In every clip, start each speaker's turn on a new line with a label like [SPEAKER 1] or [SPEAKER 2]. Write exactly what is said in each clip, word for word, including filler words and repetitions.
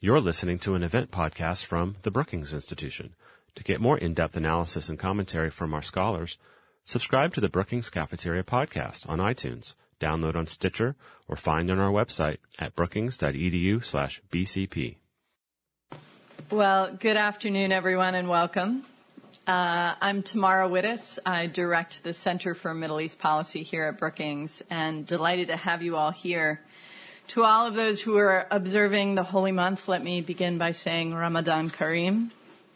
[SPEAKER 1] You're listening to an event podcast from the Brookings Institution. To get more in-depth analysis and commentary from our scholars, subscribe to the Brookings Cafeteria podcast on iTunes, download on Stitcher, or find on our website at brookings.edu slash BCP.
[SPEAKER 2] Well, good afternoon, everyone, and welcome. Uh, I'm Tamara Wittes. I direct the Center for Middle East Policy here at Brookings, and delighted to have you all here. To all of those who are observing the holy month, let me begin by saying Ramadan Kareem.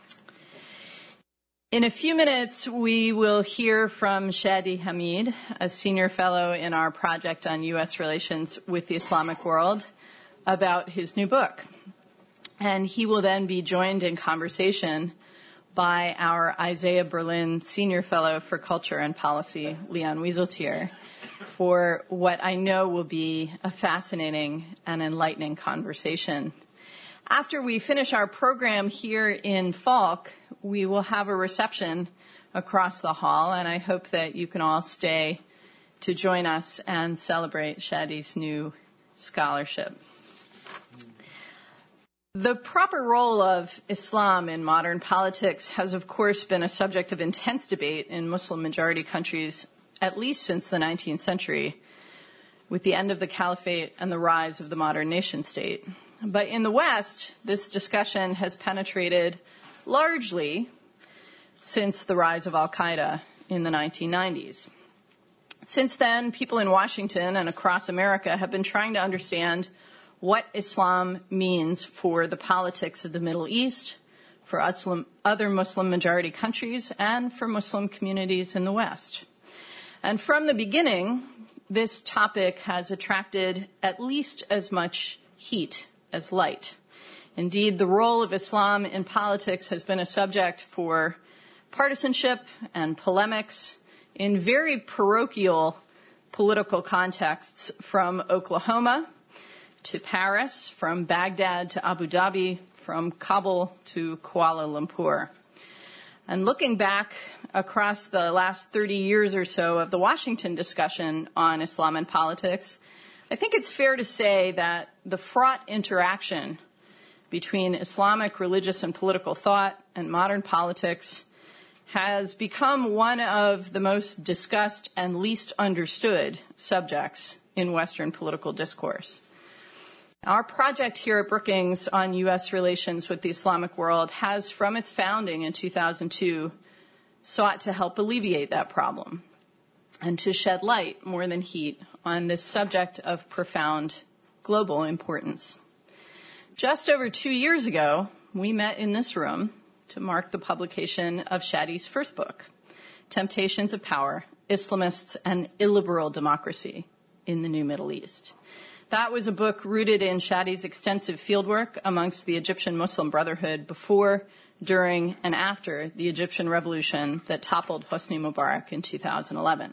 [SPEAKER 2] In a few minutes, we will hear from Shadi Hamid, a senior fellow in our project on U S relations with the Islamic world, about his new book. And he will then be joined in conversation by our Isaiah Berlin Senior Fellow for Culture and Policy, Leon Wieseltier, for what I know will be a fascinating and enlightening conversation. After we finish our program here in Falk, we will have a reception across the hall, and I hope that you can all stay to join us and celebrate Shadi's new scholarship. The proper role of Islam in modern politics has, of course, been a subject of intense debate in Muslim-majority countries at least since the nineteenth century, with the end of the caliphate and the rise of the modern nation-state. But in the West, this discussion has penetrated largely since the rise of al-Qaeda in the nineteen nineties. Since then, people in Washington and across America have been trying to understand what Islam means for the politics of the Middle East, for other Muslim-majority countries, and for Muslim communities in the West. And from the beginning, this topic has attracted at least as much heat as light. Indeed, the role of Islam in politics has been a subject for partisanship and polemics in very parochial political contexts, from Oklahoma to Paris, from Baghdad to Abu Dhabi, from Kabul to Kuala Lumpur. And looking back across the last thirty years or so of the Washington discussion on Islam and politics, I think it's fair to say that the fraught interaction between Islamic religious and political thought and modern politics has become one of the most discussed and least understood subjects in Western political discourse. Our project here at Brookings on U S relations with the Islamic world has, from its founding in two thousand two, sought to help alleviate that problem and to shed light more than heat on this subject of profound global importance. Just over two years ago, we met in this room to mark the publication of Shadi's first book, Temptations of Power, Islamists and Illiberal Democracy in the New Middle East. That was a book rooted in Shadi's extensive fieldwork amongst the Egyptian Muslim Brotherhood before, during, and after the Egyptian revolution that toppled Hosni Mubarak in two thousand eleven.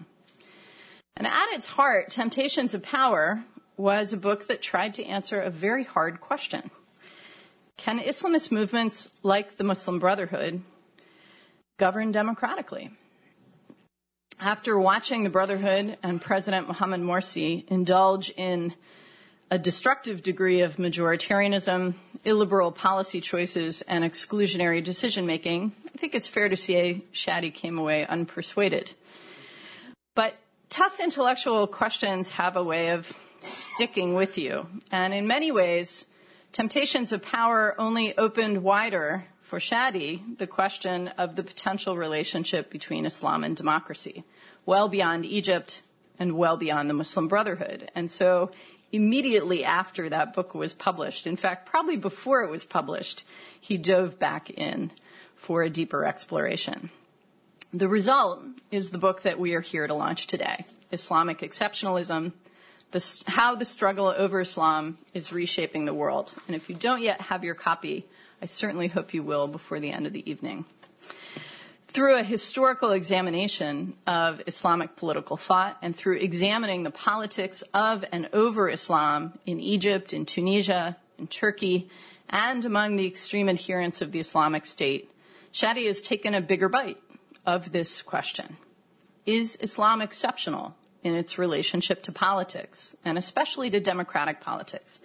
[SPEAKER 2] And at its heart, Temptations of Power was a book that tried to answer a very hard question. Can Islamist movements like the Muslim Brotherhood govern democratically? After watching the Brotherhood and President Mohamed Morsi indulge in a destructive degree of majoritarianism, illiberal policy choices, and exclusionary decision-making, I think it's fair to say Shadi came away unpersuaded. But tough intellectual questions have a way of sticking with you. And in many ways, Temptations of Power only opened wider for Shadi the question of the potential relationship between Islam and democracy, well beyond Egypt and well beyond the Muslim Brotherhood. And so immediately after that book was published, in fact, probably before it was published, he dove back in for a deeper exploration. The result is the book that we are here to launch today, Islamic Exceptionalism, the, How the Struggle Over Islam is Reshaping the World. And if you don't yet have your copy, I certainly hope you will before the end of the evening. Through a historical examination of Islamic political thought and through examining the politics of and over Islam in Egypt, in Tunisia, in Turkey, and among the extreme adherents of the Islamic State, Shadi has taken a bigger bite of this question. Is Islam exceptional in its relationship to politics, and especially to democratic politics?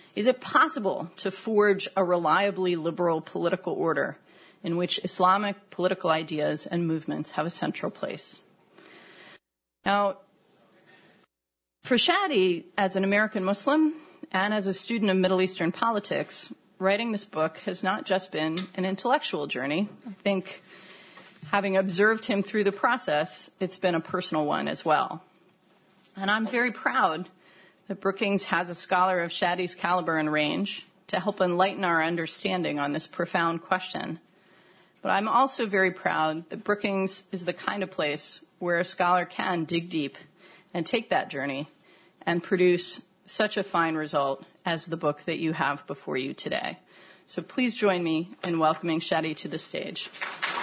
[SPEAKER 2] Is it possible to forge a reliably liberal political order in which Islamic political ideas and movements have a central place? Now, for Shadi, as an American Muslim and as a student of Middle Eastern politics, writing this book has not just been an intellectual journey. I think, having observed him through the process, it's been a personal one as well. And I'm very proud that Brookings has a scholar of Shadi's caliber and range to help enlighten our understanding on this profound question. But I'm also very proud that Brookings is the kind of place where a scholar can dig deep and take that journey and produce such a fine result as the book that you have before you today. So please join me in welcoming Shadi to the stage.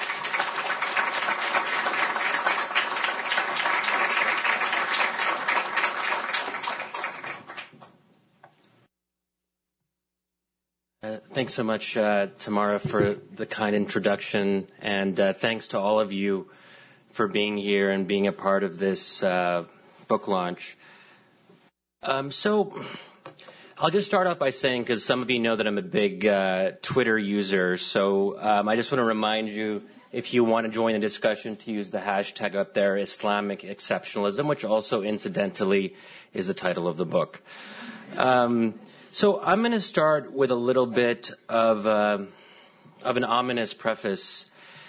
[SPEAKER 3] Uh, thanks so much, uh, Tamara, for the kind introduction, and uh, thanks to all of you for being here and being a part of this uh, book launch. Um, so I'll just start off by saying, because some of you know that I'm a big uh, Twitter user, so um, I just want to remind you, if you want to join the discussion, to use the hashtag up there, Islamic Exceptionalism, which also incidentally is the title of the book. Um, So I'm going to start with a little bit of uh, of an ominous preface,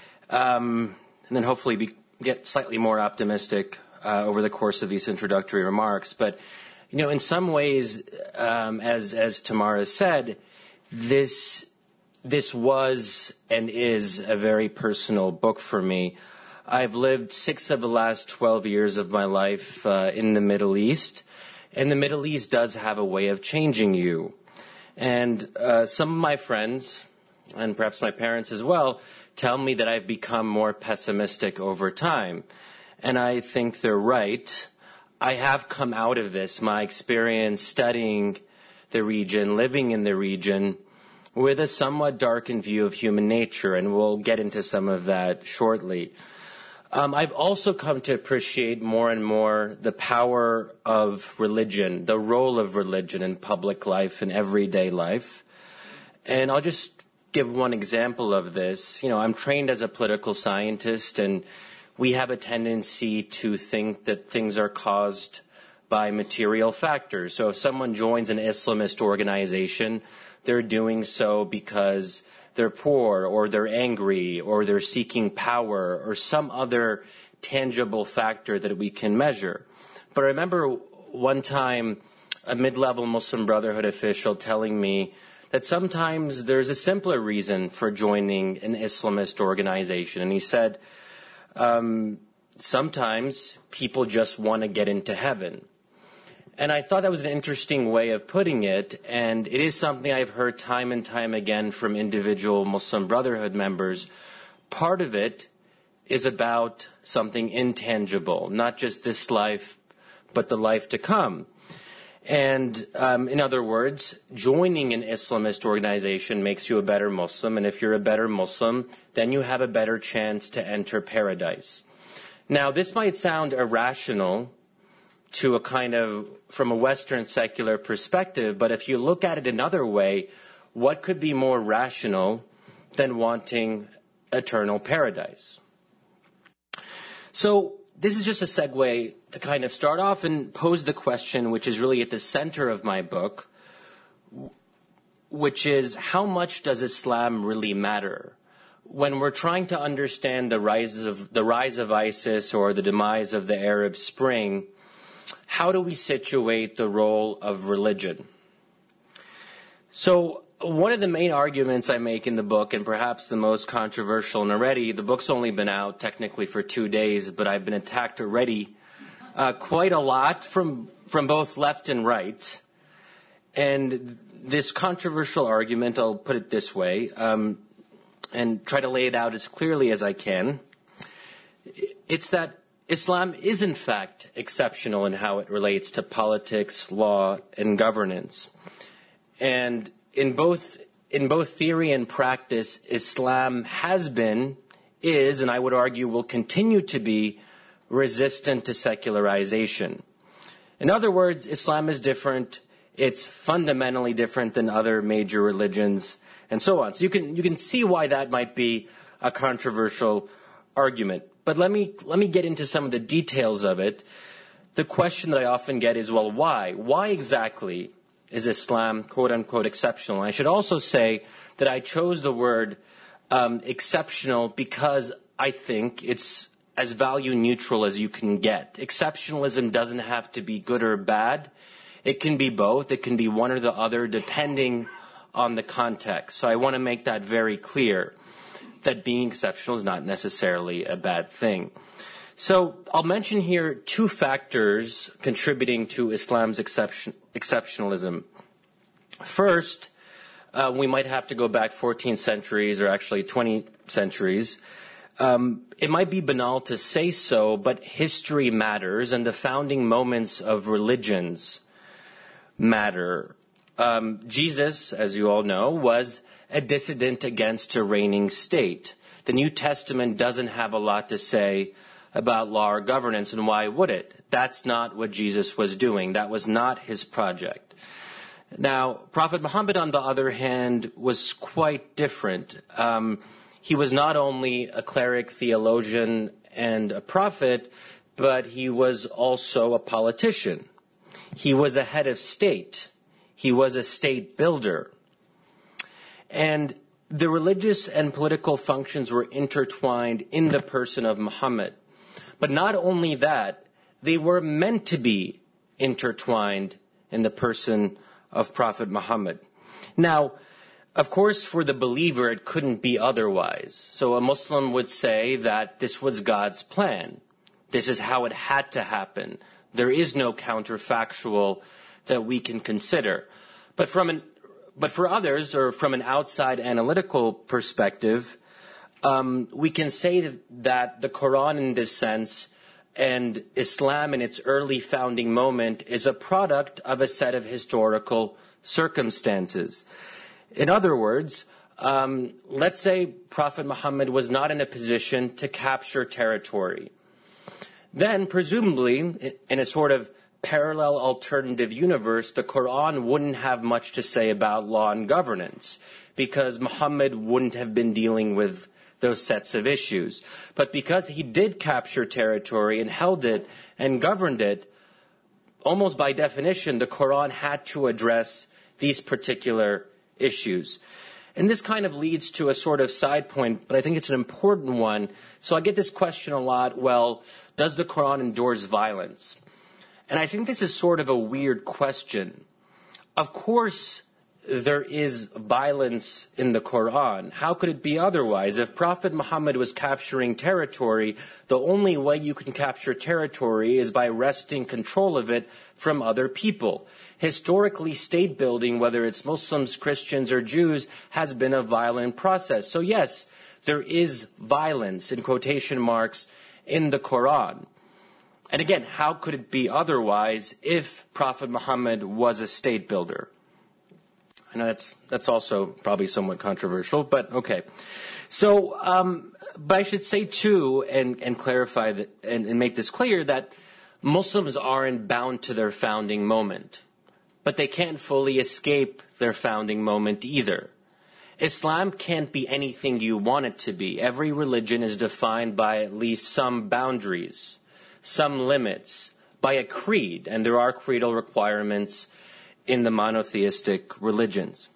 [SPEAKER 3] um, and then hopefully be, get slightly more optimistic uh, over the course of these introductory remarks. But you know, in some ways, um, as as Tamara said, this this was and is a very personal book for me. I've lived six of the last twelve years of my life uh, in the Middle East. And the Middle East does have a way of changing you. And uh, some of my friends, and perhaps my parents as well, tell me that I've become more pessimistic over time. And I think they're right. I have come out of this, my experience studying the region, living in the region, with a somewhat darkened view of human nature, and we'll get into some of that shortly. Um, I've also come to appreciate more and more the power of religion, the role of religion in public life and everyday life. And I'll just give one example of this. You know, I'm trained as a political scientist, and we have a tendency to think that things are caused by material factors. So if someone joins an Islamist organization, they're doing so because they're poor, or they're angry, or they're seeking power, or some other tangible factor that we can measure. But I remember one time a mid-level Muslim Brotherhood official telling me that sometimes there's a simpler reason for joining an Islamist organization. And he said, um, sometimes people just want to get into heaven. And I thought that was an interesting way of putting it, and it is something I've heard time and time again from individual Muslim Brotherhood members. Part of it is about something intangible, not just this life, but the life to come. And um, in other words, joining an Islamist organization makes you a better Muslim, and if you're a better Muslim, then you have a better chance to enter paradise. Now, this might sound irrational to a kind of, from a Western secular perspective, but if you look at it another way, what could be more rational than wanting eternal paradise? So this is just a segue to kind of start off and pose the question, which is really at the center of my book, which is, how much does Islam really matter? When we're trying to understand the rise of, the rise of ISIS or the demise of the Arab Spring, how do we situate the role of religion? So one of the main arguments I make in the book, and perhaps the most controversial, and already, the book's only been out technically for two days, but I've been attacked already uh, quite a lot from, from both left and right. And this controversial argument, I'll put it this way, um, and try to lay it out as clearly as I can. It's that Islam is, in fact, exceptional in how it relates to politics, law, and governance. And in both in both theory and practice, Islam has been, is, and I would argue will continue to be, resistant to secularization. In other words, Islam is different It's fundamentally different than other major religions, and so on. So you can you can see why that might be a controversial argument. But let me let me get into some of the details of it. The question that I often get is, well, why? Why exactly is Islam, quote unquote, exceptional? And I should also say that I chose the word um, exceptional because I think it's as value neutral as you can get. Exceptionalism doesn't have to be good or bad. It can be both. It can be one or the other depending on the context. So I want to make that very clear, that being exceptional is not necessarily a bad thing. So I'll mention here two factors contributing to Islam's exception, exceptionalism. First, uh, we might have to go back fourteen centuries or actually twenty centuries. Um, it might be banal to say so, but history matters, and the founding moments of religions matter. Um, Jesus, as you all know, was a dissident against a reigning state. The New Testament doesn't have a lot to say about law or governance, and why would it? That's not what Jesus was doing. That was not his project. Now, Prophet Muhammad, on the other hand, was quite different. Um, he was not only a cleric, theologian, and a prophet, but he was also a politician. He was a head of state. He was a state builder. And the religious and political functions were intertwined in the person of Muhammad. But not only that, they were meant to be intertwined in the person of Prophet Muhammad. Now, of course, for the believer, it couldn't be otherwise. So a Muslim would say that this was God's plan. This is how it had to happen. There is no counterfactual that we can consider. But from an, but for others, or from an outside analytical perspective, um, we can say that the Quran in this sense and Islam in its early founding moment is a product of a set of historical circumstances. In other words, um, let's say Prophet Muhammad was not in a position to capture territory. Then, presumably, in a sort of parallel alternative universe, the Quran wouldn't have much to say about law and governance, because Muhammad wouldn't have been dealing with those sets of issues. But because he did capture territory and held it and governed it, almost by definition, the Quran had to address these particular issues. And this kind of leads to a sort of side point, but I think it's an important one. So I get this question a lot, well, does the Quran endorse violence? And I think this is sort of a weird question. Of course, there is violence in the Quran. How could it be otherwise? If Prophet Muhammad was capturing territory, the only way you can capture territory is by wresting control of it from other people. Historically, state building, whether it's Muslims, Christians, or Jews, has been a violent process. So yes, there is violence, in quotation marks, in the Quran. And again, how could it be otherwise if Prophet Muhammad was a state builder? I know that's that's also probably somewhat controversial, but okay. So, um, but I should say too, and, and clarify that, and, and make this clear, that Muslims aren't bound to their founding moment, but they can't fully escape their founding moment either. Islam can't be anything you want it to be. Every religion is defined by at least some boundaries, some limits, by a creed, and there are creedal requirements in the monotheistic religions.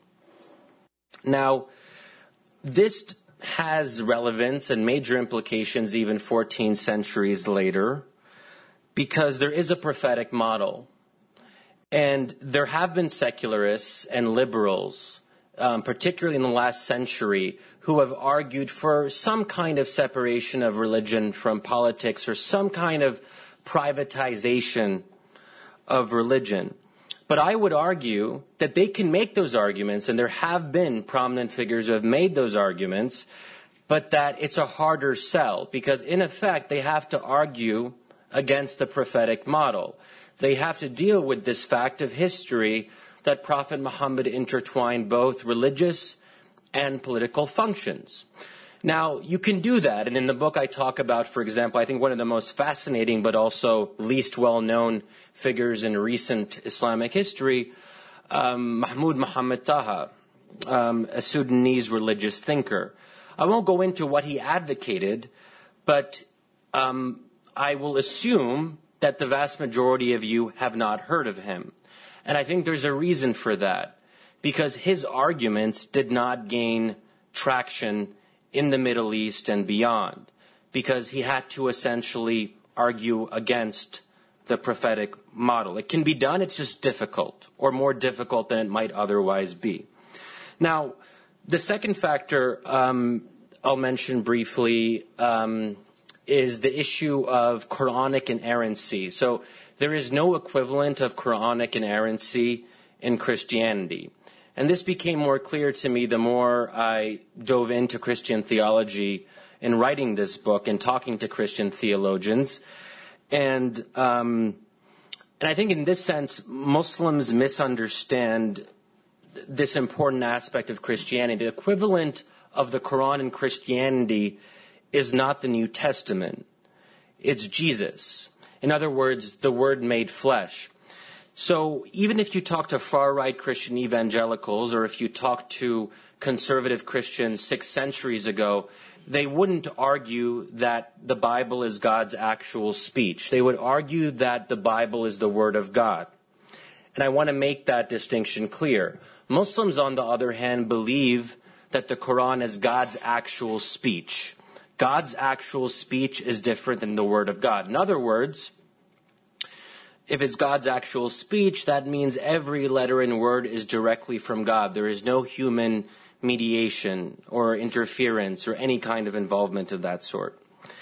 [SPEAKER 3] Now, this has relevance and major implications even fourteen centuries later, because there is a prophetic model. And there have been secularists and liberals, um, particularly in the last century, who have argued for some kind of separation of religion from politics, or some kind of privatization of religion. But I would argue that they can make those arguments, and there have been prominent figures who have made those arguments, but that it's a harder sell, because in effect they have to argue against the prophetic model. They have to deal with this fact of history that Prophet Muhammad intertwined both religious and political functions. Now, you can do that, and in the book I talk about, for example, I think one of the most fascinating but also least well-known figures in recent Islamic history, um, Mahmoud Mohammed Taha, um, a Sudanese religious thinker. I won't go into what he advocated, but um, I will assume that the vast majority of you have not heard of him. And I think there's a reason for that, because his arguments did not gain traction in the Middle East and beyond, because he had to essentially argue against the prophetic model. It can be done, it's just difficult, or more difficult than it might otherwise be. Now, the second factor um, I'll mention briefly um, is the issue of Quranic inerrancy. So there is no equivalent of Quranic inerrancy in Christianity. And this became more clear to me the more I dove into Christian theology in writing this book and talking to Christian theologians. And um, and I think in this sense, Muslims misunderstand this important aspect of Christianity. The equivalent of the Quran in Christianity is not the New Testament. It's Jesus. In other words, the Word made flesh. So even if you talk to far-right Christian evangelicals, or if you talk to conservative Christians six centuries ago, they wouldn't argue that the Bible is God's actual speech. They would argue that the Bible is the Word of God. And I want to make that distinction clear. Muslims, on the other hand, believe that the Quran is God's actual speech. God's actual speech is different than the Word of God. In other words, if it's God's actual speech, that means every letter and word is directly from God. There is no human mediation or interference or any kind of involvement of that sort.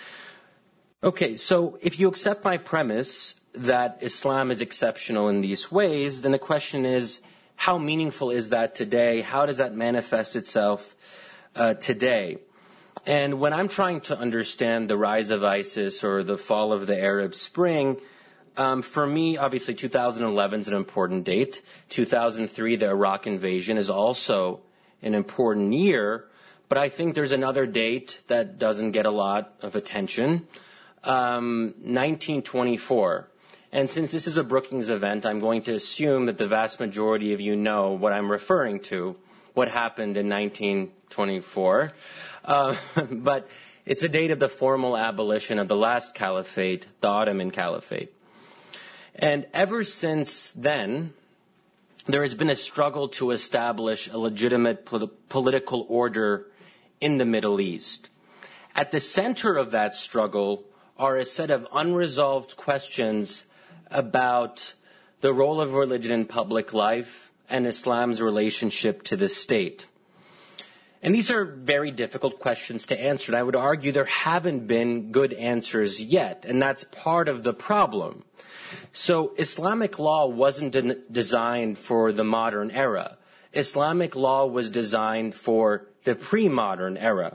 [SPEAKER 3] Okay, so if you accept my premise that Islam is exceptional in these ways, then the question is, how meaningful is that today? How does that manifest itself uh, today? And when I'm trying to understand the rise of ISIS or the fall of the Arab Spring, Um, for me, obviously, two thousand eleven is an important date. two thousand three, the Iraq invasion, is also an important year. But I think there's another date that doesn't get a lot of attention, um, nineteen twenty-four. And since this is a Brookings event, I'm going to assume that the vast majority of you know what I'm referring to, what happened in nineteen twenty-four. Uh, but it's a date of the formal abolition of the last caliphate, the Ottoman Caliphate. And ever since then, there has been a struggle to establish a legitimate pol- political order in the Middle East. At the center of that struggle are a set of unresolved questions about the role of religion in public life and Islam's relationship to the state. And these are very difficult questions to answer, and I would argue there haven't been good answers yet, and that's part of the problem. So Islamic law wasn't de- designed for the modern era. Islamic law was designed for the pre-modern era.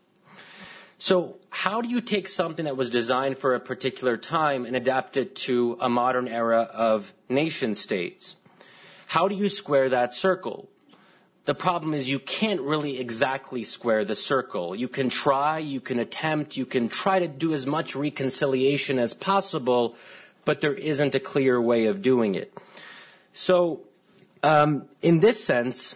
[SPEAKER 3] So how do you take something that was designed for a particular time and adapt it to a modern era of nation states? How do you square that circle? The problem is you can't really exactly square the circle. You can try, you can attempt, you can try to do as much reconciliation as possible, but there isn't a clear way of doing it. So um, in this sense,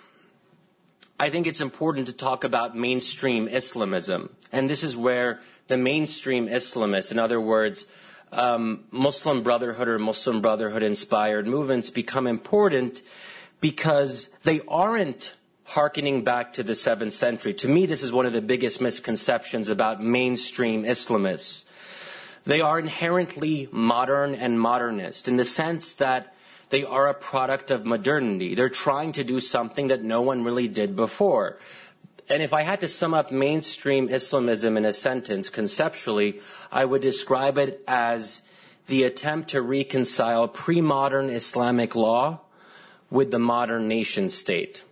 [SPEAKER 3] I think it's important to talk about mainstream Islamism. And this is where the mainstream Islamists, in other words, um, Muslim Brotherhood or Muslim Brotherhood-inspired movements become important because they aren't hearkening back to the seventh century. To me, this is one of the biggest misconceptions about mainstream Islamists. They are inherently modern and modernist in the sense that they are a product of modernity. They're trying to do something that no one really did before. And if I had to sum up mainstream Islamism in a sentence conceptually, I would describe it as the attempt to reconcile pre-modern Islamic law with the modern nation state.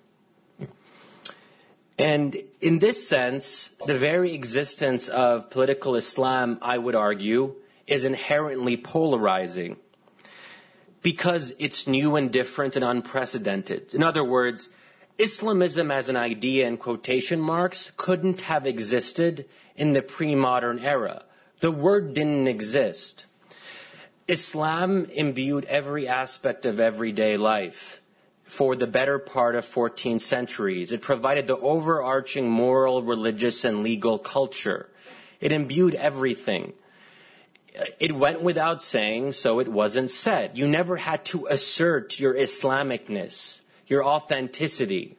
[SPEAKER 3] And in this sense, the very existence of political Islam, I would argue, is inherently polarizing because it's new and different and unprecedented. In other words, Islamism as an idea in quotation marks couldn't have existed in the pre-modern era. The word didn't exist. Islam imbued every aspect of everyday life. for the better part of fourteen centuries. It provided the overarching moral, religious, and legal culture. It imbued everything. It went without saying, so it wasn't said. You never had to assert your Islamicness, your authenticity.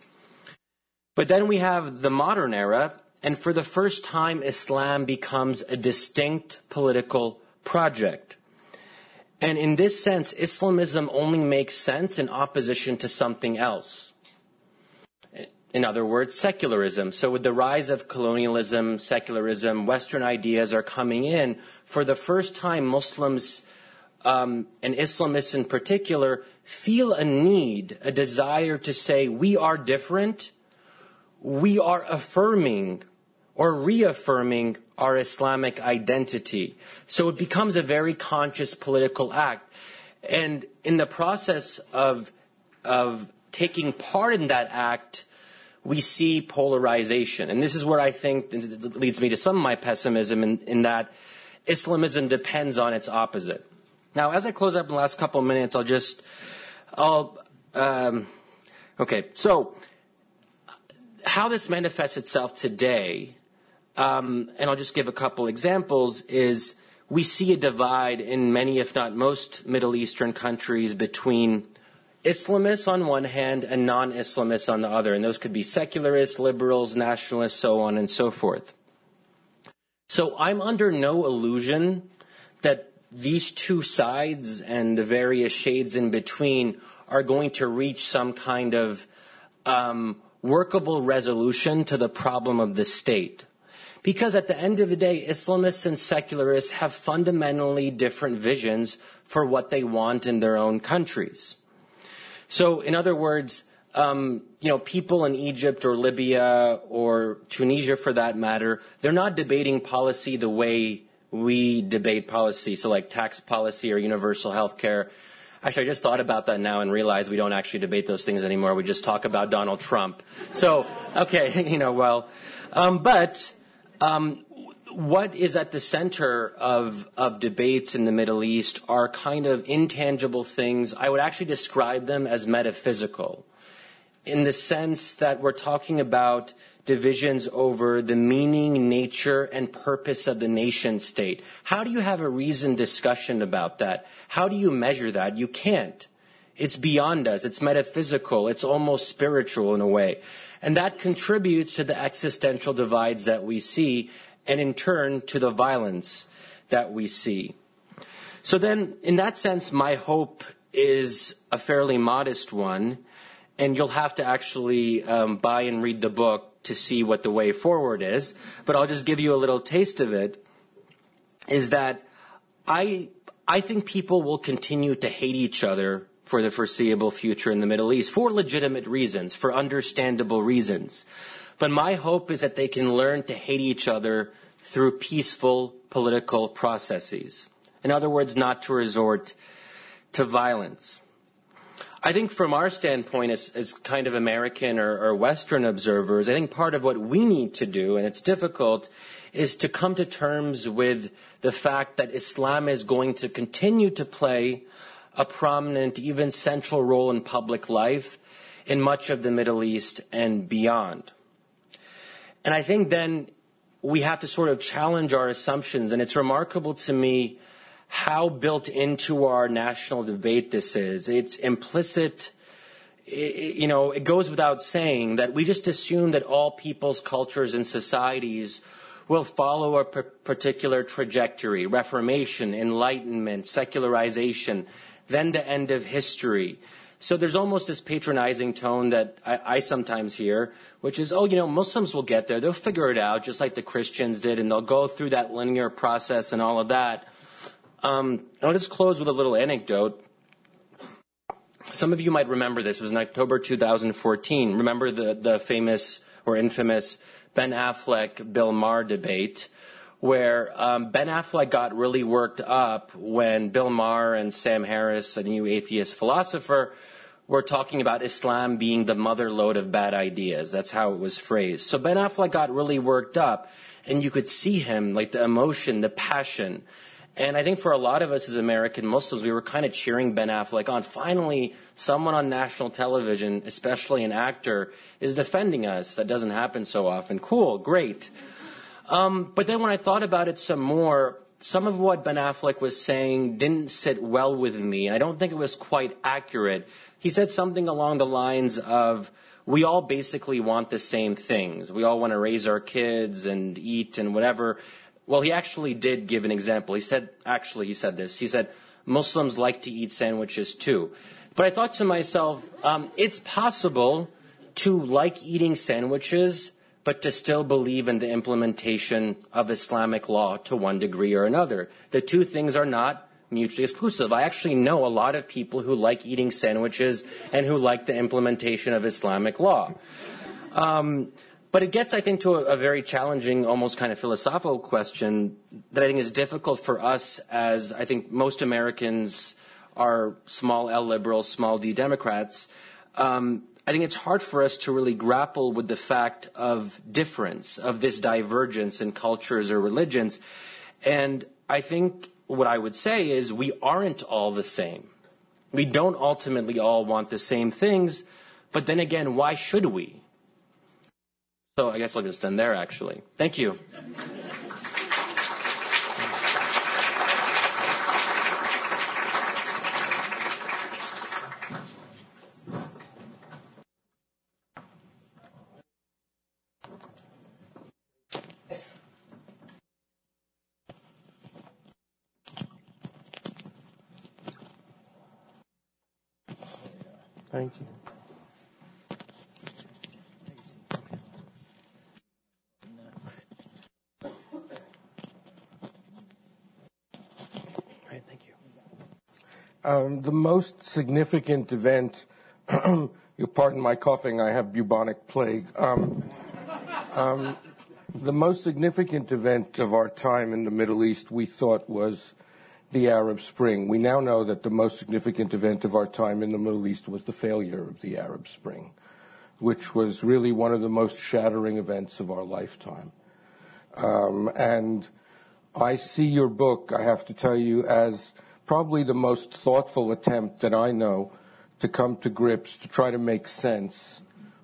[SPEAKER 3] But then we have the modern era, and for the first time, Islam becomes a distinct political project. And in this sense, Islamism only makes sense in opposition to something else. In other words, secularism. So with the rise of colonialism, secularism, Western ideas are coming in. For the first time, Muslims, um, and Islamists in particular, feel a need, a desire to say, we are different. We are affirming or reaffirming our Islamic identity. So it becomes a very conscious political act. And in the process of, of taking part in that act, we see polarization. And this is where I think it leads me to some of my pessimism in, in that Islamism depends on its opposite. Now, as I close up in the last couple of minutes, I'll just, I'll, um, okay, so how this manifests itself today, um, and I'll just give a couple examples, is we see a divide in many, if not most, Middle Eastern countries between Islamists on one hand and non-Islamists on the other. And those could be secularists, liberals, nationalists, so on and so forth. So I'm under no illusion that these two sides and the various shades in between are going to reach some kind of um, workable resolution to the problem of the state. Because at the end of the day, Islamists and secularists have fundamentally different visions for what they want in their own countries. So, in other words, um, you know, people in Egypt or Libya or Tunisia, for that matter, they're not debating policy the way we debate policy. So, like tax policy or universal health care. Actually, I just thought about that now and realized we don't actually debate those things anymore. We just talk about Donald Trump. So, okay, you know, well, um, but um, what is at the center of, of debates in the Middle East are kind of intangible things. I would actually describe them as metaphysical, in the sense that we're talking about divisions over the meaning, nature, and purpose of the nation state. How do you have a reasoned discussion about that? How do you measure that? You can't. It's beyond us. It's metaphysical. It's almost spiritual in a way. And that contributes to the existential divides that we see, and in turn to the violence that we see. So then, in that sense, my hope is a fairly modest one, and you'll have to actually um, buy and read the book to see what the way forward is. But I'll just give you a little taste of it, is that I, I think people will continue to hate each other for the foreseeable future in the Middle East, for legitimate reasons, for understandable reasons. But my hope is that they can learn to hate each other through peaceful political processes. In other words, not to resort to violence. I think from our standpoint as, as kind of American or, or Western observers, I think part of what we need to do, and it's difficult, is to come to terms with the fact that Islam is going to continue to play a prominent, even central role in public life in much of the Middle East and beyond. And I think then we have to sort of challenge our assumptions. And it's remarkable to me how built into our national debate this is. It's implicit, you know, it goes without saying that we just assume that all peoples, cultures, and societies will follow a particular trajectory: Reformation, Enlightenment, secularization, then the end of history. So there's almost this patronizing tone that I, I sometimes hear, which is, oh, you know, Muslims will get there. They'll figure it out just like the Christians did, and they'll go through that linear process and all of that. Um, I'll just close with a little anecdote. Some of you might remember this. It was in October two thousand fourteen. Remember the, the famous or infamous Ben Affleck-Bill Maher debate, where um, Ben Affleck got really worked up when Bill Maher and Sam Harris, a new atheist philosopher, were talking about Islam being the mother lode of bad ideas. That's how it was phrased. So Ben Affleck got really worked up, and you could see him, like the emotion, the passion. And I think for a lot of us as American Muslims, we were kind of cheering Ben Affleck on. Finally, someone on national television, especially an actor, is defending us. That doesn't happen so often. Cool, great. Um, but then when I thought about it some more, some of what Ben Affleck was saying didn't sit well with me. I don't think it was quite accurate. He said something along the lines of, we all basically want the same things. We all want to raise our kids and eat and whatever. Well, he actually did give an example. He said, actually, he said this. He said, Muslims like to eat sandwiches too. But I thought to myself, um, it's possible to like eating sandwiches, but to still believe in the implementation of Islamic law to one degree or another. The two things are not mutually exclusive. I actually know a lot of people who like eating sandwiches and who like the implementation of Islamic law. Um, But it gets, I think, to a, a very challenging, almost kind of philosophical question that I think is difficult for us as, I think, most Americans are small L liberals, small D Democrats. Um, I think it's hard for us to really grapple with the fact of difference, of this divergence in cultures or religions. And I think what I would say is we aren't all the same. We don't ultimately all want the same things. But then again, why should we? So I guess I'll just end there, actually. Thank you.
[SPEAKER 4] Thank you. Um, the most significant event, you'll pardon my coughing, I have bubonic plague. Um, um, the most significant event of our time in the Middle East, we thought, was the Arab Spring. We now know that the most significant event of our time in the Middle East was the failure of the Arab Spring, which was really one of the most shattering events of our lifetime. Um, and I see your book, I have to tell you, as probably the most thoughtful attempt that I know to come to grips, to try to make sense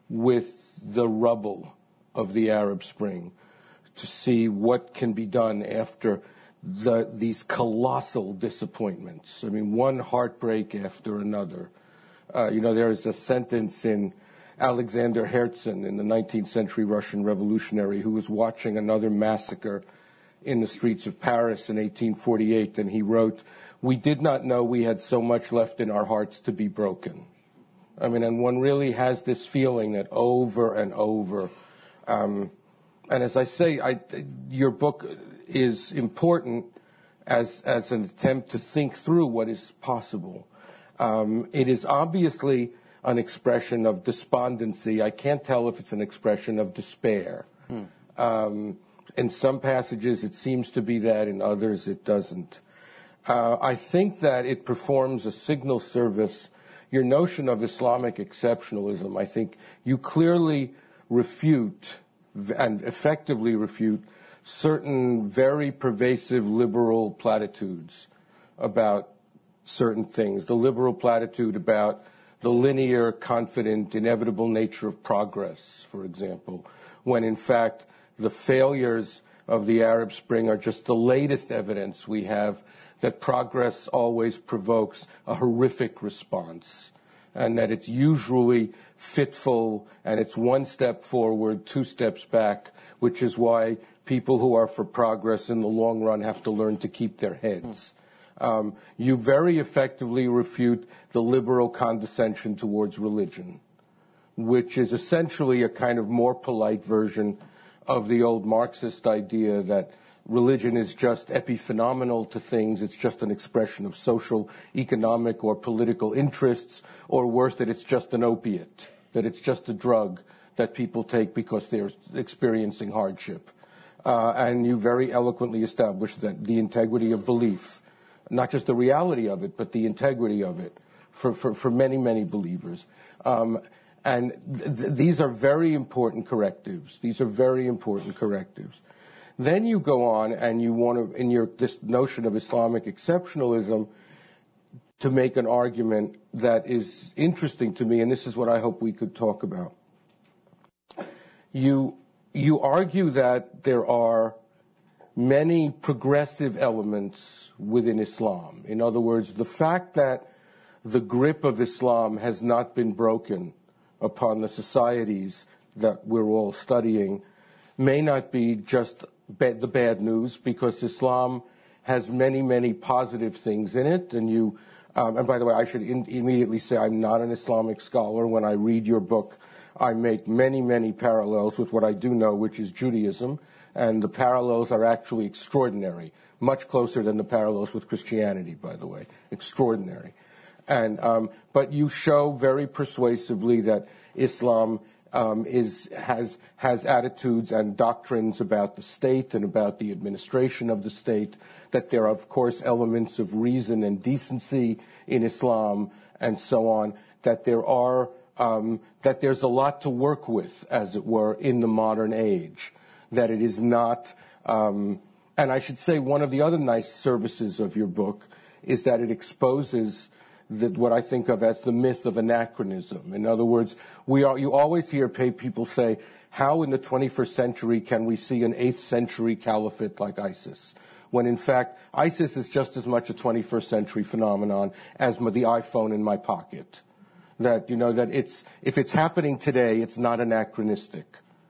[SPEAKER 4] with the rubble of the Arab Spring, to see what can be done after the, these colossal disappointments. I mean, one heartbreak after another. Uh, you know, there is a sentence in Alexander Herzen, in the nineteenth century Russian revolutionary, who was watching another massacre in the streets of Paris in eighteen forty-eight, and he wrote, "We did not know we had so much left in our hearts to be broken." I mean, and one really has this feeling that over and over, um, and as I say, I, your book is important as, as an attempt to think through what is possible. Um, it is obviously an expression of despondency. I can't tell if it's an expression of despair. Hmm. Um, in some passages it seems to be that, in others it doesn't. Uh, I think that it performs a signal service. Your notion of Islamic exceptionalism, I think you clearly refute and effectively refute certain very pervasive liberal platitudes about certain things. The liberal platitude about the linear, confident, inevitable nature of progress, for example, when in fact the failures of the Arab Spring are just the latest evidence we have that progress always provokes a horrific response, and that it's usually fitful and it's one step forward, two steps back, which is why people who are for progress in the long run have to learn to keep their heads. Um, you very effectively refute the liberal condescension towards religion, which is essentially a kind of more polite version of the old Marxist idea that religion is just epiphenomenal to things. It's just an expression of social, economic, or political interests, or worse, that it's just an opiate, that it's just a drug that people take because they're experiencing hardship. Uh, and you very eloquently established that the integrity of belief, not just the reality of it, but the integrity of it for, for, for many, many believers. Um, and th- th- these are very important correctives. These are very important correctives. Then you go on and you want to, in your this notion of Islamic exceptionalism, to make an argument that is interesting to me, and this is what I hope we could talk about. You you argue that there are many progressive elements within Islam. In other words, the fact that the grip of Islam has not been broken upon the societies that we're all studying may not be just bad, the bad news, because Islam has many, many positive things in it. And you, um, and by the way, I should in, immediately say I'm not an Islamic scholar. When I read your book, I make many, many parallels with what I do know, which is Judaism. And the parallels are actually extraordinary, much closer than the parallels with Christianity, by the way, extraordinary. And um, but you show very persuasively that Islam um, is has has attitudes and doctrines about the state and about the administration of the state, that there are, of course, elements of reason and decency in Islam, and so on, that there are um, that there's a lot to work with, as it were, in the modern age. That it is not, um, and I should say one of the other nice services of your book is that it exposes the, what I think of as the myth of anachronism. In other words, we are, you always hear people say, how in the twenty-first century can we see an eighth century caliphate like ISIS? When in fact, ISIS is just as much a twenty-first century phenomenon as the iPhone in my pocket. That, you know, that it's, if it's happening today, it's not anachronistic.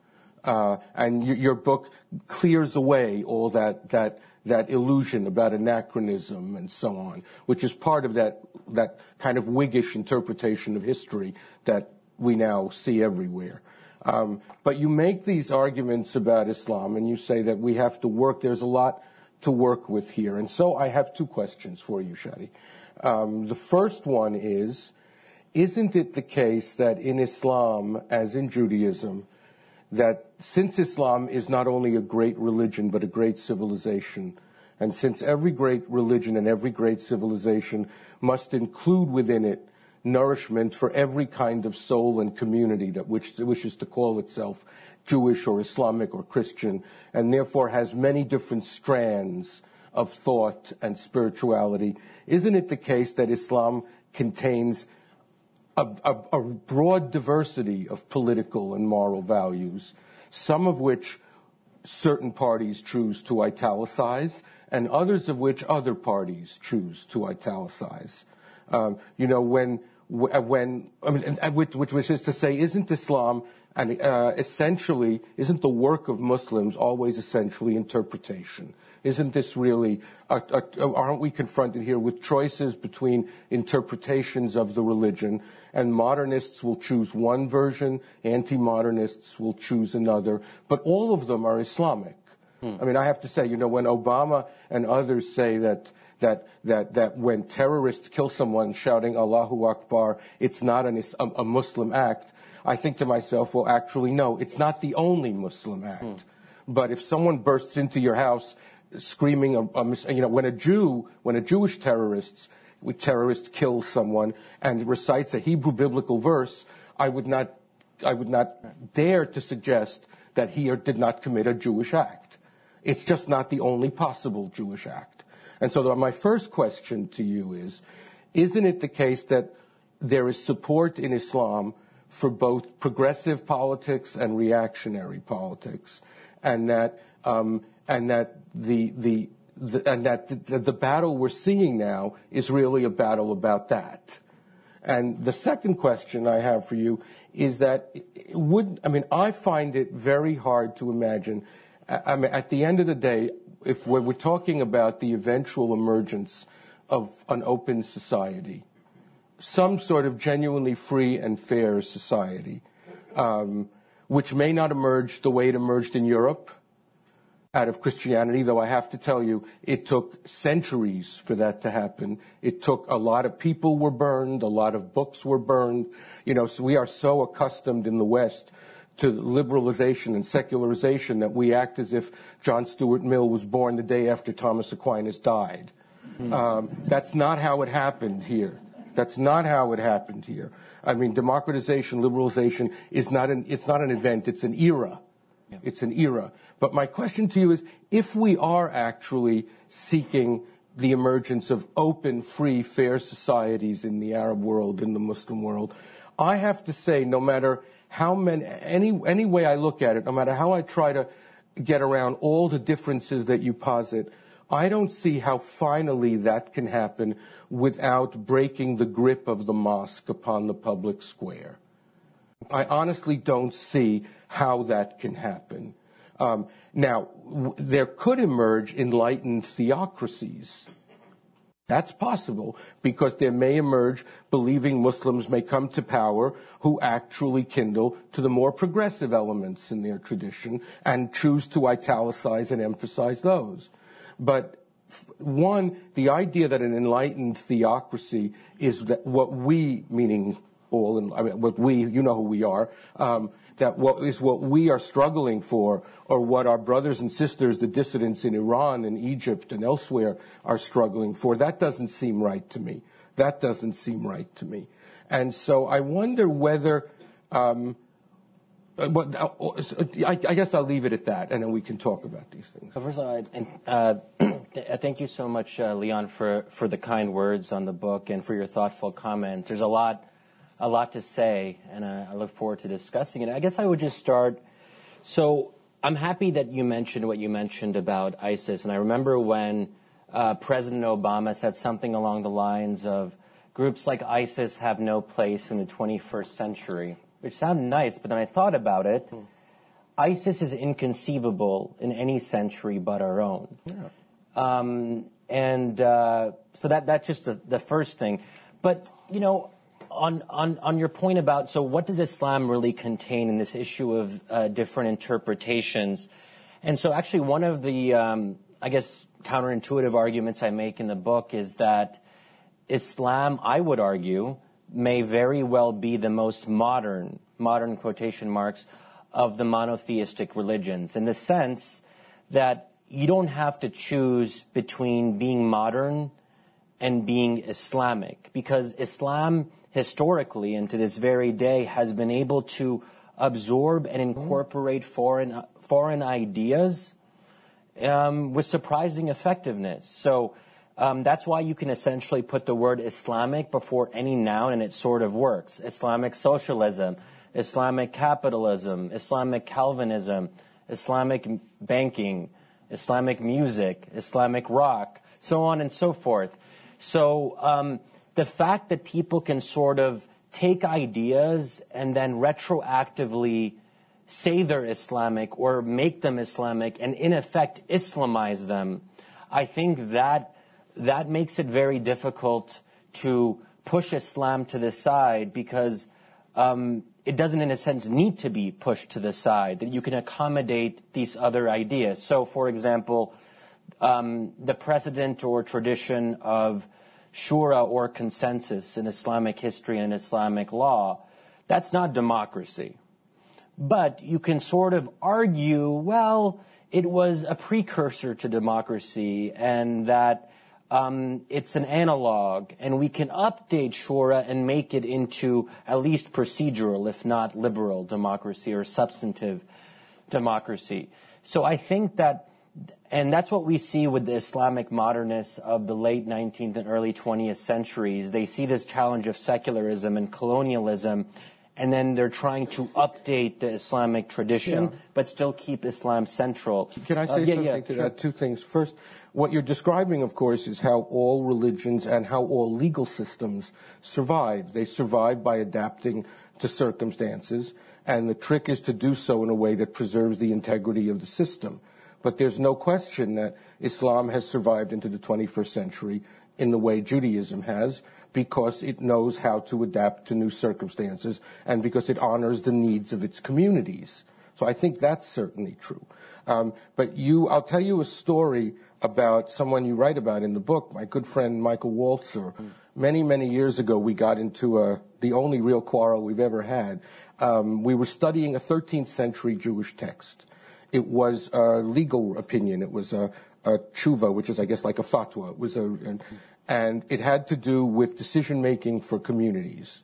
[SPEAKER 4] Uh, and y- your book clears away all that, that, that illusion about anachronism and so on, which is part of that, that kind of Whiggish interpretation of history that we now see everywhere. Um, but you make these arguments about Islam, and you say that we have to work, there's a lot to work with here. And so I have two questions for you, Shadi. Um, the first one is, isn't it the case that in Islam, as in Judaism, that since Islam is not only a great religion, but a great civilization, and since every great religion and every great civilization must include within it nourishment for every kind of soul and community that which, wishes to call itself Jewish or Islamic or Christian, and therefore has many different strands of thought and spirituality, isn't it the case that Islam contains A, a, a broad diversity of political and moral values, some of which certain parties choose to italicize, and others of which other parties choose to italicize? Um, you know, when, when, I mean, which, which is to say, isn't Islam, and uh, essentially, isn't the work of Muslims always essentially interpretation? Isn't this really, a, a, aren't we confronted here with choices between interpretations of the religion? And modernists will choose one version, anti-modernists will choose another, but all of them are Islamic. Hmm. I mean, I have to say, you know, when Obama and others say that that that that when terrorists kill someone shouting Allahu Akbar, it's not an, a, a Muslim act, I think to myself, well, actually, no, it's not the only Muslim act. Hmm. But if someone bursts into your house screaming, a, a, you know, when a Jew, when a Jewish terrorist terrorist kills someone and recites a Hebrew biblical verse, I would not, I would not dare to suggest that he or did not commit a Jewish act. It's just not the only possible Jewish act. And so my first question to you is, isn't it the case that there is support in Islam for both progressive politics and reactionary politics, and that um, and that the the The, and that the, the battle we're seeing now is really a battle about that? And the second question I have for you is that it would, I mean, I find it very hard to imagine, I mean, at the end of the day, if we're, we're talking about the eventual emergence of an open society, some sort of genuinely free and fair society, um, which may not emerge the way it emerged in Europe, out of Christianity, though I have to tell you, it took centuries for that to happen. It took a lot of people were burned, a lot of books were burned. You know, so we are so accustomed in the West to liberalization and secularization that we act as if John Stuart Mill was born the day after Thomas Aquinas died. Mm-hmm. Um, that's not how it happened here. That's not how it happened here. I mean, democratization, liberalization is not an, it's not an event, it's an era. Yeah. It's an era. But my question to you is, if we are actually seeking the emergence of open, free, fair societies in the Arab world, in the Muslim world, I have to say, no matter how many, any, any way I look at it, no matter how I try to get around all the differences that you posit, I don't see how finally that can happen without breaking the grip of the mosque upon the public square. I honestly don't see how that can happen. Um, now, w- there could emerge enlightened theocracies. That's possible, because there may emerge believing Muslims may come to power who actually kindle to the more progressive elements in their tradition and choose to italicize and emphasize those. But one, the idea that an enlightened theocracy is that what we, meaning all, in, I mean, what we, you know who we are, um, that what is what we are struggling for, or what our brothers and sisters, the dissidents in Iran and Egypt and elsewhere, are struggling for, that doesn't seem right to me. That doesn't seem right to me. And so I wonder whether, um, But I, I guess I'll leave it at that, and then we can talk about these things.
[SPEAKER 3] First of all, uh, thank you so much, uh, Leon, for, for the kind words on the book and for your thoughtful comments. There's a lot, a lot to say, and uh, I look forward to discussing it. I guess I would just start. So I'm happy that you mentioned what you mentioned about ISIS, and I remember when uh, President Obama said something along the lines of, "Groups like ISIS have no place in the twenty-first century." Which sounded nice, but then I thought about it. Mm. ISIS is inconceivable in any century but our own. Yeah. Um, and uh, so that that's just the, the first thing. But, you know, on, on, on your point about, so what does Islam really contain in this issue of uh, different interpretations? And so actually one of the, um, I guess, counterintuitive arguments I make in the book is that Islam, I would argue, may very well be the most modern, modern quotation marks, of the monotheistic religions, in the sense that you don't have to choose between being modern and being Islamic, because Islam historically and to this very day has been able to absorb and incorporate foreign, foreign ideas um, with surprising effectiveness. So Um, that's why you can essentially put the word Islamic before any noun and it sort of works. Islamic socialism, Islamic capitalism, Islamic Calvinism, Islamic banking, Islamic music, Islamic rock, so on and so forth. So um, the fact that people can sort of take ideas and then retroactively say they're Islamic or make them Islamic and in effect Islamize them, I think that that makes it very difficult to push Islam to the side, because um, it doesn't, in a sense, need to be pushed to the side, that you can accommodate these other ideas. So, for example, um, the precedent or tradition of shura or consensus in Islamic history and Islamic law, that's not democracy. But you can sort of argue, well, it was a precursor to democracy, and that Um, it's an analog, and we can update shura and make it into at least procedural, if not liberal democracy or substantive democracy. So I think that, and that's what we see with the Islamic modernists of the late nineteenth and early twentieth centuries. They see this challenge of secularism and colonialism, and then they're trying to update the Islamic tradition, yeah. but still keep Islam central.
[SPEAKER 4] Can I say uh, yeah, something yeah, to sure. that? Two things. First, what you're describing, of course, is how all religions and how all legal systems survive. They survive by adapting to circumstances, and the trick is to do so in a way that preserves the integrity of the system. But there's no question that Islam has survived into the twenty-first century in the way Judaism has, because it knows how to adapt to new circumstances and because it honors the needs of its communities. So I think that's certainly true. Um, but you, I'll tell you a story about someone you write about in the book, my good friend Michael Walzer. Mm. Many, many years ago, we got into a, the only real quarrel we've ever had. Um, we were studying a thirteenth century Jewish text. It was a legal opinion. It was a, a tshuva, which is, I guess, like a fatwa. It was a, an, and it had to do with decision-making for communities.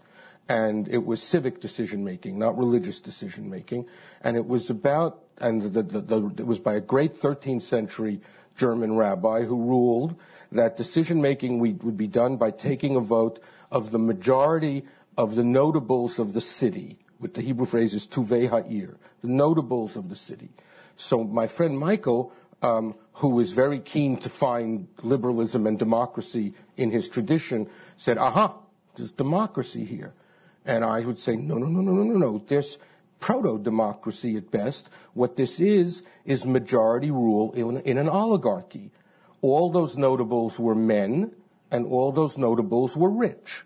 [SPEAKER 4] and it was civic decision-making, not religious decision-making. And it was about, and the, the, the, it was by a great thirteenth century German rabbi who ruled that decision-making would be done by taking a vote of the majority of the notables of the city, with the Hebrew phrase is tuvei ha'ir, the notables of the city. So my friend Michael, um, who was very keen to find liberalism and democracy in his tradition, said, aha, there's democracy here. And I would say, no, no, no, no, no, no, no. There's proto-democracy at best. What this is, is majority rule in, in an oligarchy. All those notables were men, and all those notables were rich.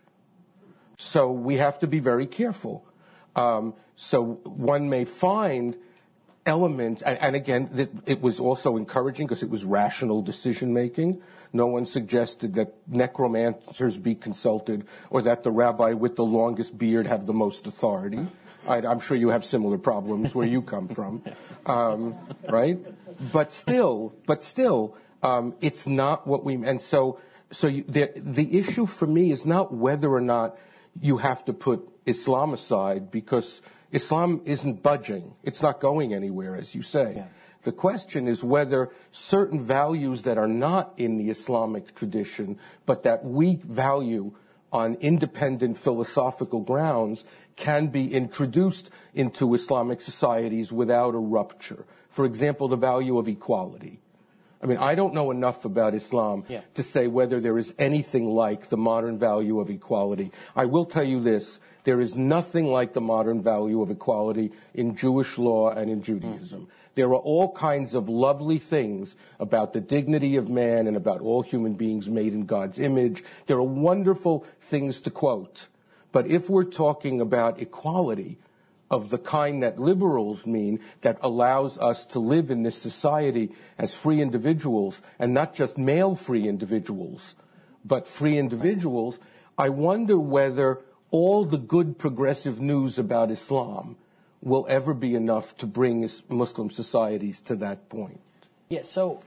[SPEAKER 4] So we have to be very careful. Um, so one may find element, and, and again, it, it was also encouraging because it was rational decision-making. No one suggested that necromancers be consulted or that the rabbi with the longest beard have the most authority. I, I'm sure you have similar problems where you come from, um, right? But still, but still, um, it's not what we, and so, so you, the, the issue for me is not whether or not you have to put Islam aside, because Islam isn't budging. It's not going anywhere, as you say. Yeah. The question is whether certain values that are not in the Islamic tradition, but that we value on independent philosophical grounds, can be introduced into Islamic societies without a rupture. For example, the value of equality. I mean, I don't know enough about Islam yeah. to say whether there is anything like the modern value of equality. I will tell you this. There is nothing like the modern value of equality in Jewish law and in Judaism. Mm. There are all kinds of lovely things about the dignity of man and about all human beings made in God's image. There are wonderful things to quote. But if we're talking about equality of the kind that liberals mean, that allows us to live in this society as free individuals, and not just male free individuals, but free individuals, I wonder whether all the good progressive news about Islam will ever be enough to bring Muslim societies to that point.
[SPEAKER 3] Yeah, so,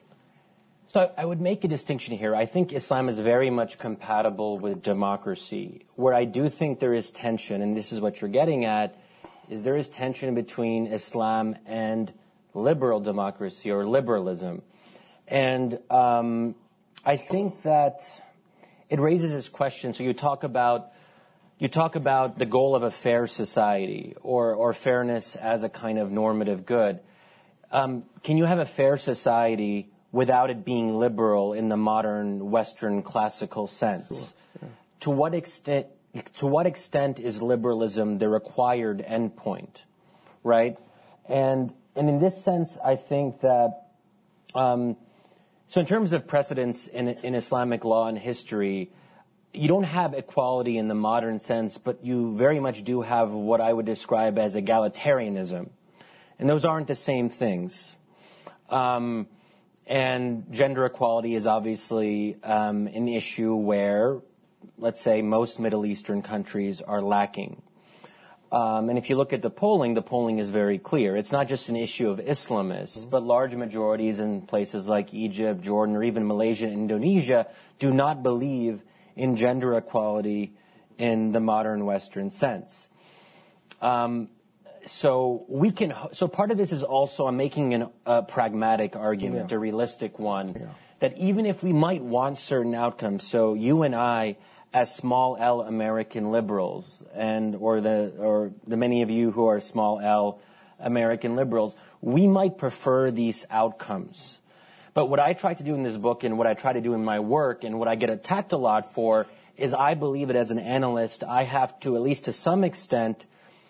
[SPEAKER 3] so I would make a distinction here. I think Islam is very much compatible with democracy. Where I do think there is tension, and this is what you're getting at, is there is tension between Islam and liberal democracy or liberalism. And um, I think that it raises this question. So you talk about you talk about the goal of a fair society or, or fairness as a kind of normative good. Um, can you have a fair society without it being liberal in the modern Western classical sense? Sure. Yeah. To what extent To what extent is liberalism the required endpoint, right? And and in this sense, I think that, um, so in terms of precedents in, in Islamic law and history, you don't have equality in the modern sense, but you very much do have what I would describe as egalitarianism. And those aren't the same things. Um, and gender equality is obviously um, an issue where, let's say, most Middle Eastern countries are lacking. Um, and if you look at the polling, the polling is very clear. It's not just an issue of Islamists, mm-hmm. but large majorities in places like Egypt, Jordan, or even Malaysia and Indonesia do not believe in gender equality in the modern Western sense. Um, so we can. So part of this is also I'm making an, a pragmatic argument, yeah. a realistic one, yeah. that even if we might want certain outcomes, so you and I, as small L American liberals, and or the or the many of you who are small L American liberals, we might prefer these outcomes. But what I try to do in this book, and what I try to do in my work, and what I get attacked a lot for, is I believe it as an analyst, I have to, at least to some extent,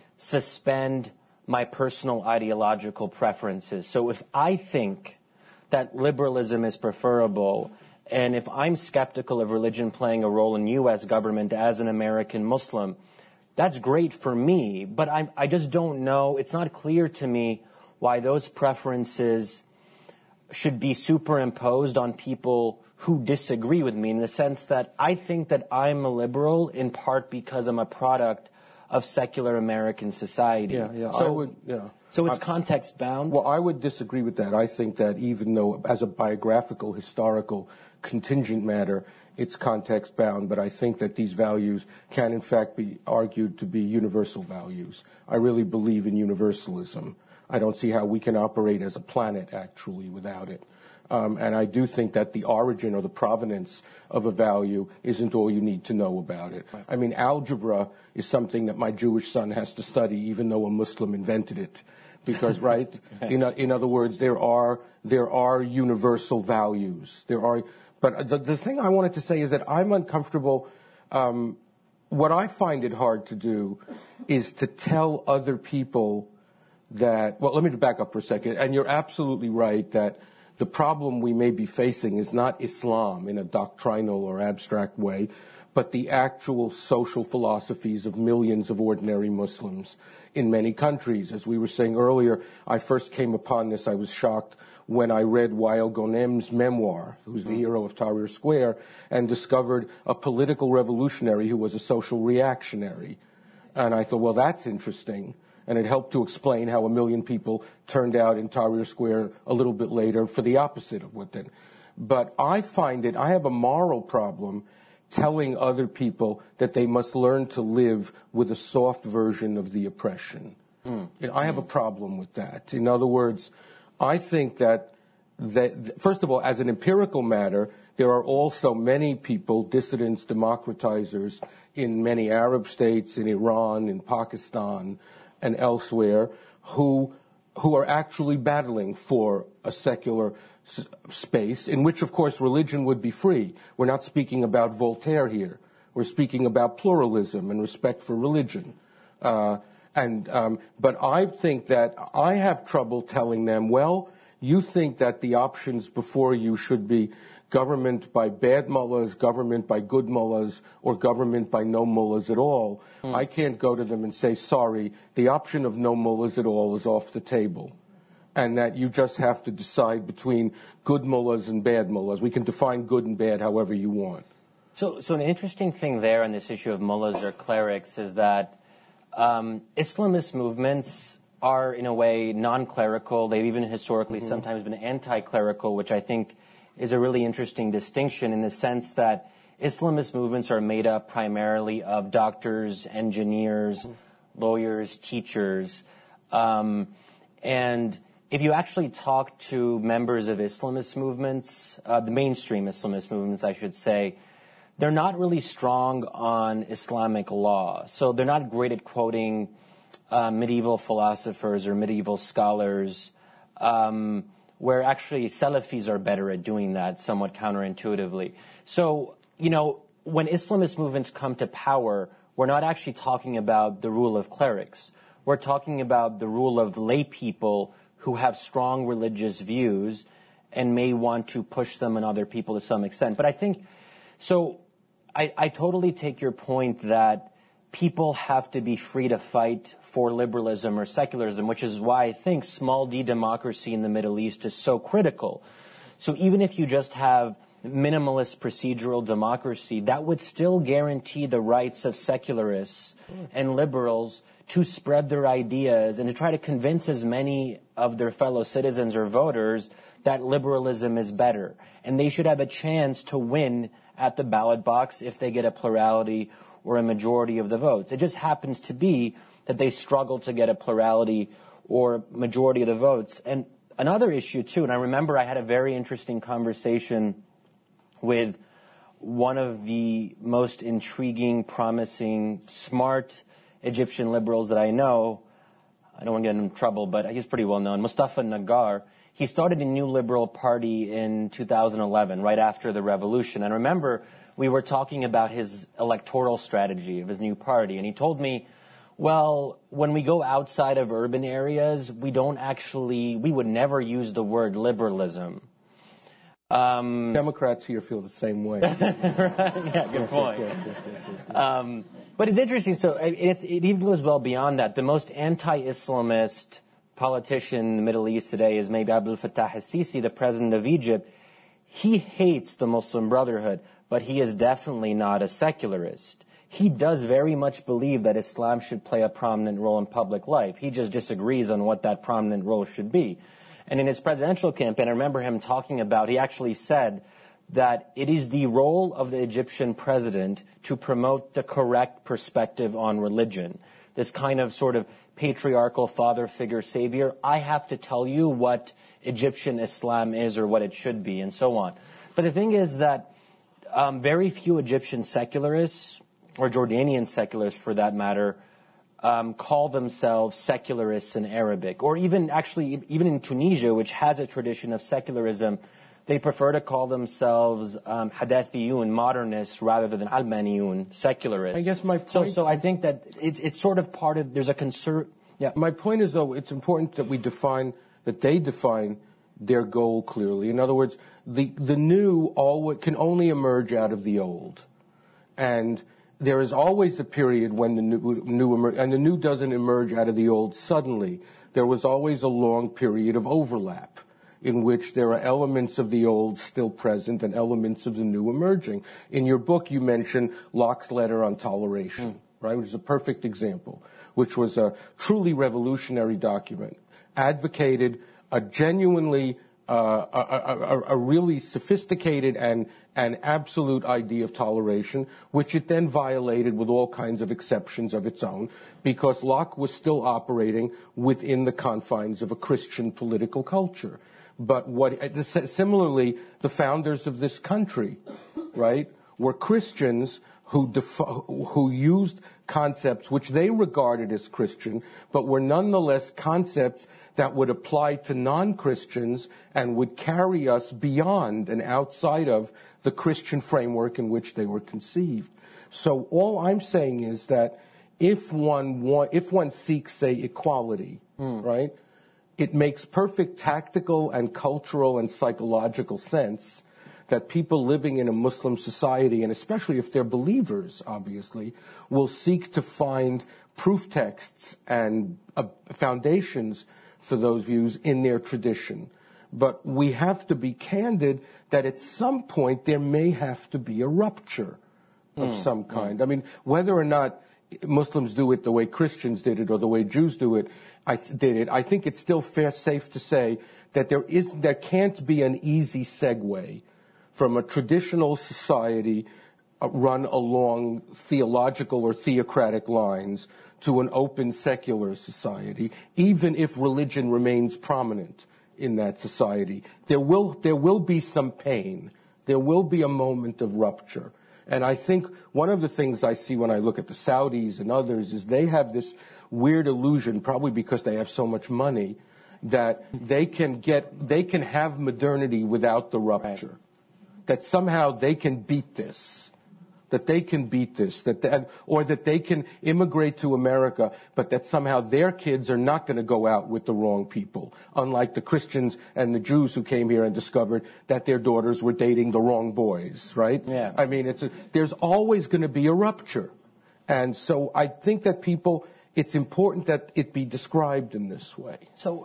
[SPEAKER 3] suspend my personal ideological preferences. So if I think that liberalism is preferable, and if I'm skeptical of religion playing a role in U S government as an American Muslim, that's great for me, but I, I just don't know, it's not clear to me why those preferences should be superimposed on people who disagree with me, in the sense that I think that I'm a liberal in part because I'm a product of secular American society.
[SPEAKER 4] Yeah, yeah.
[SPEAKER 3] So,
[SPEAKER 4] I would, yeah.
[SPEAKER 3] So it's context bound?
[SPEAKER 4] Well, I would disagree with that. I think that even though as a biographical, historical, contingent matter, it's context bound, but I think that these values can in fact be argued to be universal values. I really believe in universalism. I don't see how we can operate as a planet actually without it. Um, and I do think that the origin or the provenance of a value isn't all you need to know about it. I mean, algebra is something that my Jewish son has to study, even though a Muslim invented it. Because, right, in, in other words, there are, there are universal values. There are, but the, the thing I wanted to say is that I'm uncomfortable. Um, what I find it hard to do is to tell other people that, well, let me back up for a second. And you're absolutely right that the problem we may be facing is not Islam in a doctrinal or abstract way, but the actual social philosophies of millions of ordinary Muslims in many countries. As we were saying earlier, I first came upon this, I was shocked when I read Wael Ghonem's memoir, who's the hero of Tahrir Square, and discovered a political revolutionary who was a social reactionary. And I thought, well, that's interesting. And it helped to explain how a million people turned out in Tahrir Square a little bit later for the opposite of what then. But I find it, I have a moral problem telling other people that they must learn to live with a soft version of the oppression. Mm. You know, I have a problem with that. In other words, I think that, that, first of all, as an empirical matter, there are also many people, dissidents, democratizers, in many Arab states, in Iran, in Pakistan, and elsewhere, who who are actually battling for a secular s- space in which, of course, religion would be free. We're not speaking about Voltaire here. We're speaking about pluralism and respect for religion. Uh, and um, but I think that I have trouble telling them, well, you think that the options before you should be government by bad mullahs, government by good mullahs, or government by no mullahs at all. Mm. I can't go to them and say, sorry, the option of no mullahs at all is off the table. And that you just have to decide between good mullahs and bad mullahs. We can define good and bad however you want.
[SPEAKER 3] So, so an interesting thing there on this issue of mullahs or clerics is that um, Islamist movements are, in a way, non-clerical. They've even historically mm-hmm. sometimes been anti-clerical, which I think is a really interesting distinction in the sense that Islamist movements are made up primarily of doctors, engineers, mm-hmm. lawyers, teachers. Um, and if you actually talk to members of Islamist movements, uh, the mainstream Islamist movements, I should say, they're not really strong on Islamic law. So they're not great at quoting uh, medieval philosophers or medieval scholars, um, where actually Salafis are better at doing that somewhat counterintuitively. So, you know, when Islamist movements come to power, we're not actually talking about the rule of clerics. We're talking about the rule of lay people who have strong religious views and may want to push them on other people to some extent. But I think, so I, I totally take your point that people have to be free to fight for liberalism or secularism, which is why I think small d democracy in the Middle East is so critical. So even if you just have minimalist procedural democracy, that would still guarantee the rights of secularists and liberals to spread their ideas and to try to convince as many of their fellow citizens or voters that liberalism is better. And they should have a chance to win at the ballot box if they get a plurality or a majority of the votes. It just happens to be that they struggle to get a plurality or majority of the votes. And another issue, too, and I remember I had a very interesting conversation with one of the most intriguing, promising, smart Egyptian liberals that I know. I don't want to get in trouble, but he's pretty well known, Mustafa Nagar. He started a new liberal party in two thousand eleven, right after the revolution. And remember, we were talking about his electoral strategy of his new party, and he told me, well, when we go outside of urban areas, we don't actually, we would never use the word liberalism. Um,
[SPEAKER 4] Democrats here feel the same way.
[SPEAKER 3] Right? Yeah, good point. Yes, yes, yes, yes, yes. Um, but it's interesting. So it, it's, it even goes well beyond that. The most anti-Islamist politician in the Middle East today is maybe Abdel Fattah al-Sisi, the president of Egypt. He hates the Muslim Brotherhood, but he is definitely not a secularist. He does very much believe that Islam should play a prominent role in public life. He just disagrees on what that prominent role should be. And in his presidential campaign, I remember him talking about, he actually said that it is the role of the Egyptian president to promote the correct perspective on religion. This kind of sort of patriarchal father figure savior. I have to tell you what Egyptian Islam is or what it should be, and so on. But the thing is that um, very few Egyptian secularists, or Jordanian secularists for that matter, um, call themselves secularists in Arabic. Or even actually, even in Tunisia, which has a tradition of secularism, they prefer to call themselves um, Hadathiyun, modernists, rather than Albaniyun, secularists.
[SPEAKER 4] I guess my point...
[SPEAKER 3] So, so I think that it's, it's sort of part of, there's a concern... Yeah.
[SPEAKER 4] My point is, though, it's important that we define, that they define their goal clearly. In other words, the, the new always, can only emerge out of the old. And there is always a period when the new, new emerge, and the new doesn't emerge out of the old suddenly. There was always a long period of overlap, in which there are elements of the old still present and elements of the new emerging. In your book, you mention Locke's letter on toleration, mm. right, which is a perfect example, which was a truly revolutionary document, advocated a genuinely, uh, a, a, a really sophisticated and an absolute idea of toleration, which it then violated with all kinds of exceptions of its own, because Locke was still operating within the confines of a Christian political culture. But what, similarly, the founders of this country, right, were Christians who defi- who used concepts which they regarded as Christian, but were nonetheless concepts that would apply to non-Christians and would carry us beyond and outside of the Christian framework in which they were conceived. So all I'm saying is that if one wa- if one seeks, say, equality, mm. right, it makes perfect tactical and cultural and psychological sense that people living in a Muslim society, and especially if they're believers, obviously, will seek to find proof texts and uh, foundations for those views in their tradition. But we have to be candid that at some point there may have to be a rupture of mm. some kind. Mm. I mean, whether or not Muslims do it the way Christians did it or the way Jews do it, I th- did it, I think it's still fair, safe to say that there is, there can't be an easy segue from a traditional society uh, run along theological or theocratic lines to an open secular society, even if religion remains prominent in that society. There will, there will be some pain. There will be a moment of rupture. And I think one of the things I see when I look at the Saudis and others is they have this weird illusion, probably because they have so much money, that they can get, they can have modernity without the rupture. Right. That somehow they can beat this. That they can beat this. That they, or that they can immigrate to America, but that somehow their kids are not going to go out with the wrong people. Unlike the Christians and the Jews who came here and discovered that their daughters were dating the wrong boys, right?
[SPEAKER 3] Yeah.
[SPEAKER 4] I mean, it's a, there's always going to be a rupture. And so I think that people, it's important that it be described in this way.
[SPEAKER 3] So,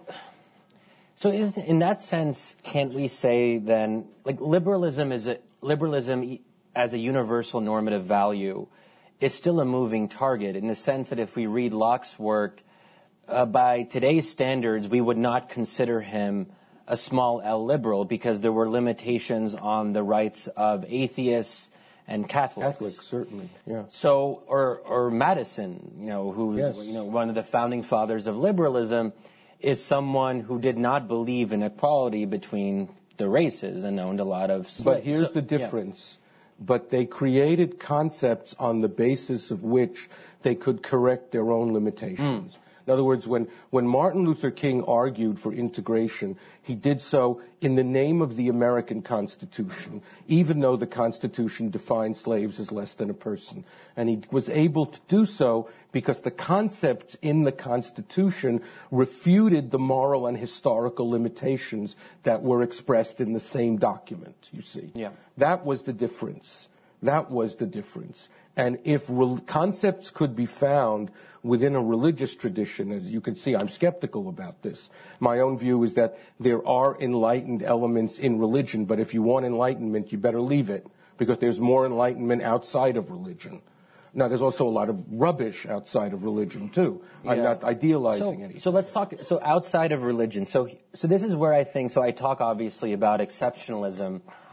[SPEAKER 3] so is, in that sense, can't we say then, like liberalism is a, liberalism as a universal normative value is still a moving target in the sense that if we read Locke's work, uh, by today's standards, we would not consider him a small L liberal because there were limitations on the rights of atheists and Catholics.
[SPEAKER 4] Catholics, certainly, yeah.
[SPEAKER 3] So, or, or Madison, you know, who's,
[SPEAKER 4] yes.
[SPEAKER 3] you know, one of the founding fathers of liberalism, is someone who did not believe in equality between the races and owned a lot of slaves.
[SPEAKER 4] But here's
[SPEAKER 3] so,
[SPEAKER 4] the difference. Yeah. But they created concepts on the basis of which they could correct their own limitations. Mm. In other words, when, when Martin Luther King argued for integration, he did so in the name of the American Constitution, even though the Constitution defined slaves as less than a person. And he was able to do so because the concepts in the Constitution refuted the moral and historical limitations that were expressed in the same document, you see.
[SPEAKER 3] Yeah.
[SPEAKER 4] That was the difference. That was the difference. And if re- concepts could be found within a religious tradition, as you can see, I'm skeptical about this. My own view is that there are enlightened elements in religion, but if you want enlightenment, you better leave it, because there's more enlightenment outside of religion. Now, there's also a lot of rubbish outside of religion, too. Yeah. I'm not idealizing
[SPEAKER 3] so,
[SPEAKER 4] anything.
[SPEAKER 3] So let's talk, so outside of religion, so, so this is where I think, so I talk obviously about exceptionalism,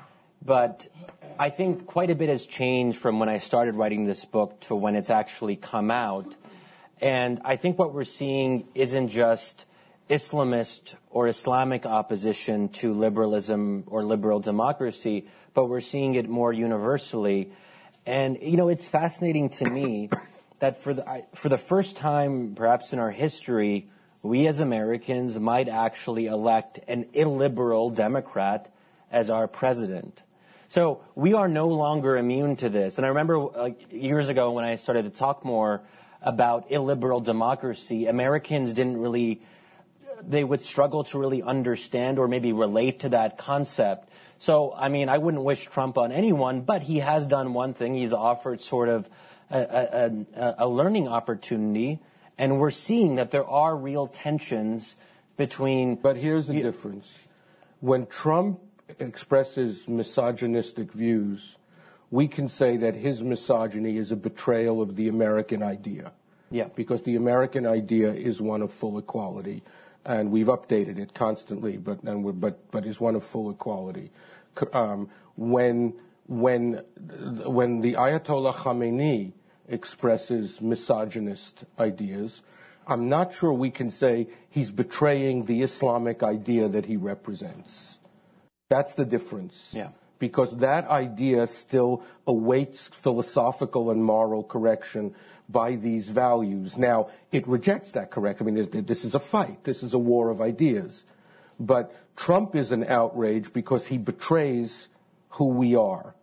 [SPEAKER 3] but I think quite a bit has changed from when I started writing this book to when it's actually come out. And I think what we're seeing isn't just Islamist or Islamic opposition to liberalism or liberal democracy, but we're seeing it more universally. And, you know, it's fascinating to me that for the, for the first time, perhaps in our history, we as Americans might actually elect an illiberal Democrat as our president. So we are no longer immune to this. And I remember uh, years ago when I started to talk more about illiberal democracy, Americans didn't really, they would struggle to really understand or maybe relate to that concept. So, I mean, I wouldn't wish Trump on anyone, but he has done one thing. He's offered sort of a, a, a learning opportunity, and we're seeing that there are real tensions between...
[SPEAKER 4] But here's the difference. When Trump expresses misogynistic views, we can say that his misogyny is a betrayal of the American idea.
[SPEAKER 3] Yeah.
[SPEAKER 4] Because the American idea is one of full equality, and we've updated it constantly, but and we're, but but is one of full equality. Um, when when when the Ayatollah Khamenei expresses misogynist ideas, I'm not sure we can say he's betraying the Islamic idea that he represents. That's the difference.
[SPEAKER 3] Yeah.
[SPEAKER 4] Because that idea still awaits philosophical and moral correction by these values. Now, it rejects that correction. I mean, this is a fight. This is a war of ideas. But Trump is an outrage because he betrays who we are.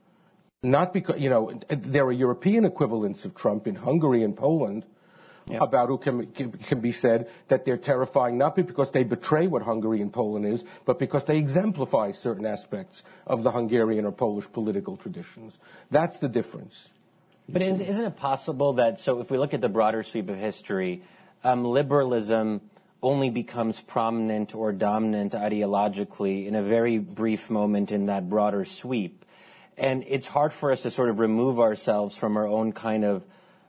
[SPEAKER 4] Not because, you know, there are European equivalents of Trump in Hungary and Poland. Yeah. About who can, can can be said that they're terrifying, not because they betray what Hungary and Poland is, but because they exemplify certain aspects of the Hungarian or Polish political traditions. That's the difference.
[SPEAKER 3] But isn't it possible that, so if we look at the broader sweep of history, um, liberalism only becomes prominent or dominant ideologically in a very brief moment in that broader sweep? And it's hard for us to sort of remove ourselves from our own kind of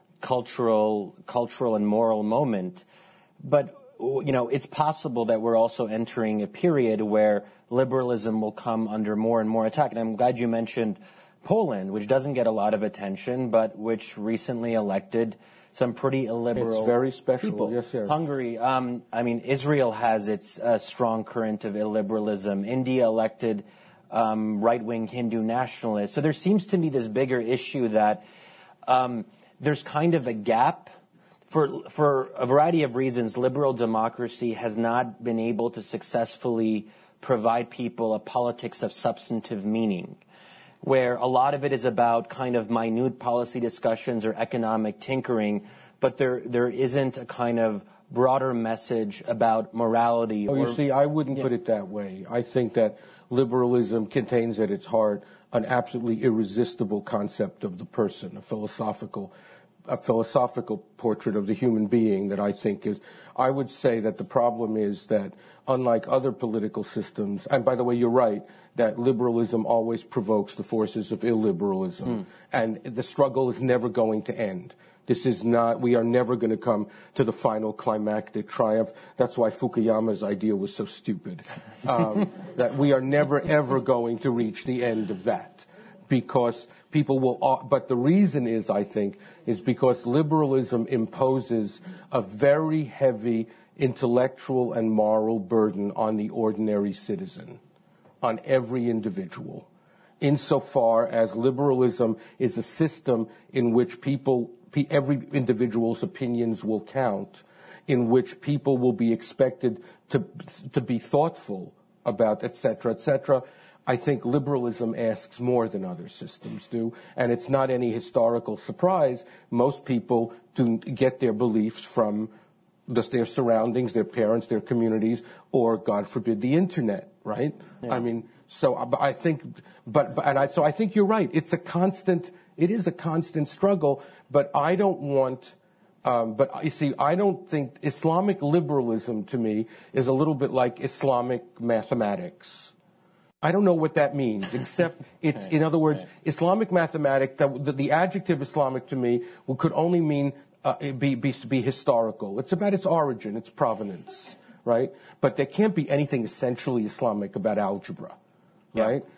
[SPEAKER 3] cultural cultural and moral moment. But, you know, it's possible that we're also entering a period where liberalism will come under more and more attack. And I'm glad you mentioned Poland, which doesn't get a lot of attention, but which recently elected some pretty illiberal
[SPEAKER 4] It's very special,
[SPEAKER 3] people.
[SPEAKER 4] yes, yes.
[SPEAKER 3] Hungary, um, I mean, Israel has its uh, strong current of illiberalism. India elected um, right-wing Hindu nationalists. So there seems to be this bigger issue that um, there's kind of a gap. For for a variety of reasons, liberal democracy has not been able to successfully provide people a politics of substantive meaning, where a lot of it is about kind of minute policy discussions or economic tinkering, but there there isn't a kind of broader message about morality.
[SPEAKER 4] Oh,
[SPEAKER 3] or,
[SPEAKER 4] you see, I wouldn't
[SPEAKER 3] yeah.
[SPEAKER 4] put it that way. I think that liberalism contains at its heart an absolutely irresistible concept of the person, a philosophical a philosophical portrait of the human being that I think is, I would say that the problem is that unlike other political systems, and by the way, you're right, that liberalism always provokes the forces of illiberalism, mm. and the struggle is never going to end. This is not, we are never going to come to the final climactic triumph. That's why Fukuyama's idea was so stupid. Um, that we are never, ever going to reach the end of that. Because people will, but the reason is, I think, is because liberalism imposes a very heavy intellectual and moral burden on the ordinary citizen, on every individual, insofar as liberalism is a system in which people, every individual's opinions will count, in which people will be expected to, to be thoughtful about, et cetera, et cetera. I think liberalism asks more than other systems do, and it's not any historical surprise. Most people do get their beliefs from just their surroundings, their parents, their communities, or, God forbid, the internet, right? Yeah. I mean, so I think, but, but and I, so I think you're right. It's a constant, it is a constant struggle, but I don't want, um, but you see, I don't think Islamic liberalism to me is a little bit like Islamic mathematics. I don't know what that means, except it's, in other words, Islamic mathematics, the, the, the adjective Islamic to me could only mean uh, be, be, be historical. It's about its origin, its provenance, right? But there can't be anything essentially Islamic about algebra, right?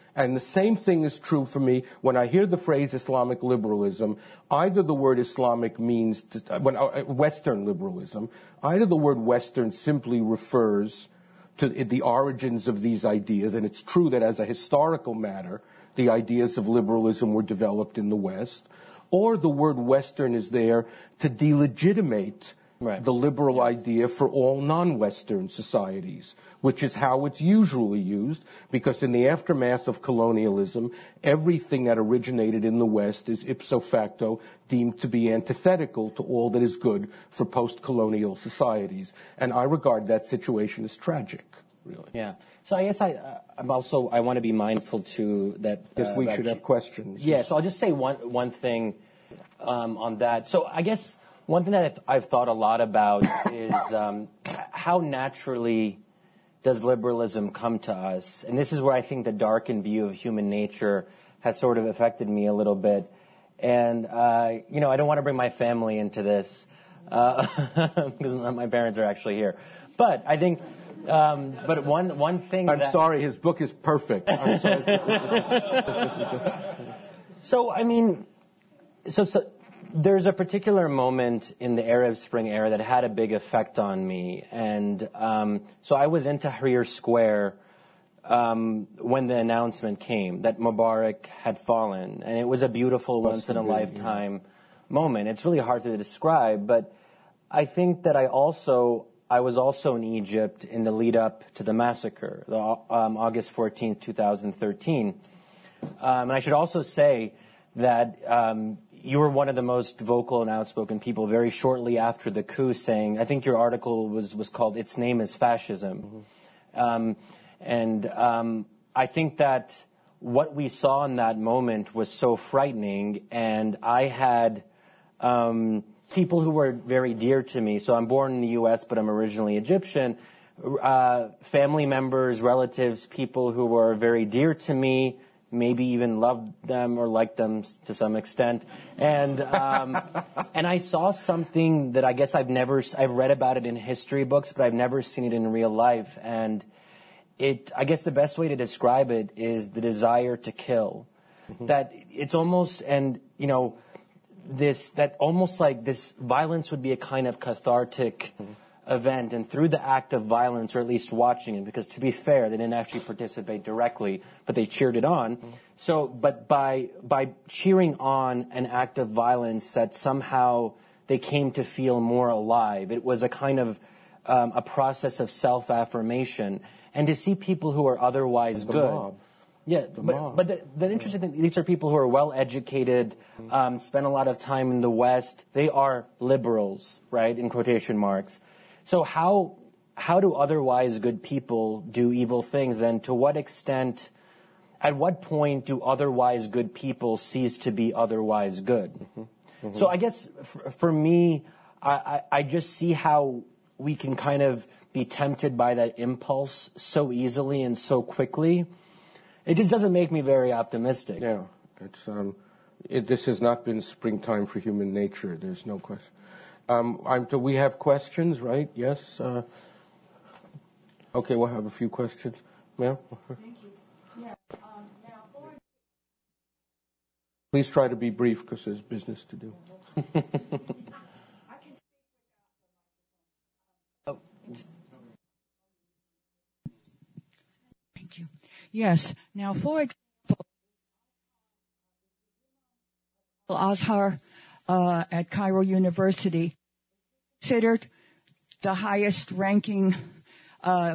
[SPEAKER 4] And the same thing is true for me when I hear the phrase Islamic liberalism. Either the word Islamic means to, when, uh, Western liberalism. Either the word Western simply refers to the origins of these ideas, and it's true that as a historical matter, the ideas of liberalism were developed in the West, or the word Western is there to delegitimate right. the liberal idea for all non-Western societies, which is how it's usually used, because in the aftermath of colonialism, everything that originated in the West is ipso facto deemed to be antithetical to all that is good for post-colonial societies. And I regard that situation as tragic, really.
[SPEAKER 3] Yeah. So I guess I, uh, I'm also, I want to be mindful too that...
[SPEAKER 4] Yes, uh, we should have questions.
[SPEAKER 3] Yeah, so I'll just say one, one thing um, on that. So I guess one thing that I've, I've thought a lot about is um, how naturally does liberalism come to us? And this is where I think the darkened view of human nature has sort of affected me a little bit. And, uh, you know, I don't want to bring my family into this uh, because my parents are actually here. But I think... Um, but one one thing.
[SPEAKER 4] I'm
[SPEAKER 3] that,
[SPEAKER 4] sorry, his book is perfect. I'm sorry.
[SPEAKER 3] So I mean, so, so there's a particular moment in the Arab Spring era that had a big effect on me, and um, so I was in Tahrir Square um, when the announcement came that Mubarak had fallen, and it was a beautiful, once in a lifetime moment. It's really hard to describe, but I think that I also. I was also in Egypt in the lead up to the massacre, the, um, August fourteenth, twenty thirteen. Um, and I should also say that um, you were one of the most vocal and outspoken people very shortly after the coup saying, I think your article was, was called, Its Name is Fascism. Mm-hmm. um, and um, I think that what we saw in that moment was so frightening, and I had... Um, people who were very dear to me. So I'm born in the U S, but I'm originally Egyptian. Uh, family members, relatives, people who were very dear to me, maybe even loved them or liked them to some extent. And um, and I saw something that I guess I've never, I've read about it in history books, but I've never seen it in real life. And it, I guess the best way to describe it is the desire to kill. Mm-hmm. That it's almost, and you know, this, that almost like this violence would be a kind of cathartic mm-hmm. event, and through the act of violence, or at least watching it, because to be fair, they didn't actually participate directly, but they cheered it on. Mm-hmm. So, but by, by cheering on an act of violence, that somehow they came to feel more alive. It was a kind of, um, a process of self-affirmation. And to see people who are otherwise
[SPEAKER 4] the
[SPEAKER 3] good.
[SPEAKER 4] Mob.
[SPEAKER 3] Yeah, but, but the, the interesting thing, these are people who are well-educated, um, spend a lot of time in the West. They are liberals, right, in quotation marks. So how how do otherwise good people do evil things? And to what extent, at what point do otherwise good people cease to be otherwise good? Mm-hmm. Mm-hmm. So I guess for, for me, I, I, I just see how we can kind of be tempted by that impulse so easily and so quickly. It just doesn't make me very optimistic.
[SPEAKER 4] Yeah, it's um, it, this has not been springtime for human nature. There's no question. Um, I'm, do we have questions, right? Yes? Uh, okay, we'll have a few questions. Ma'am?
[SPEAKER 5] Thank you. Yeah, um, now for...
[SPEAKER 4] Please try to be brief, because there's business to do.
[SPEAKER 5] I can speak without the microphone. Thank you. Yes. Now, for example, Al-Azhar uh, at Cairo University considered the highest ranking uh,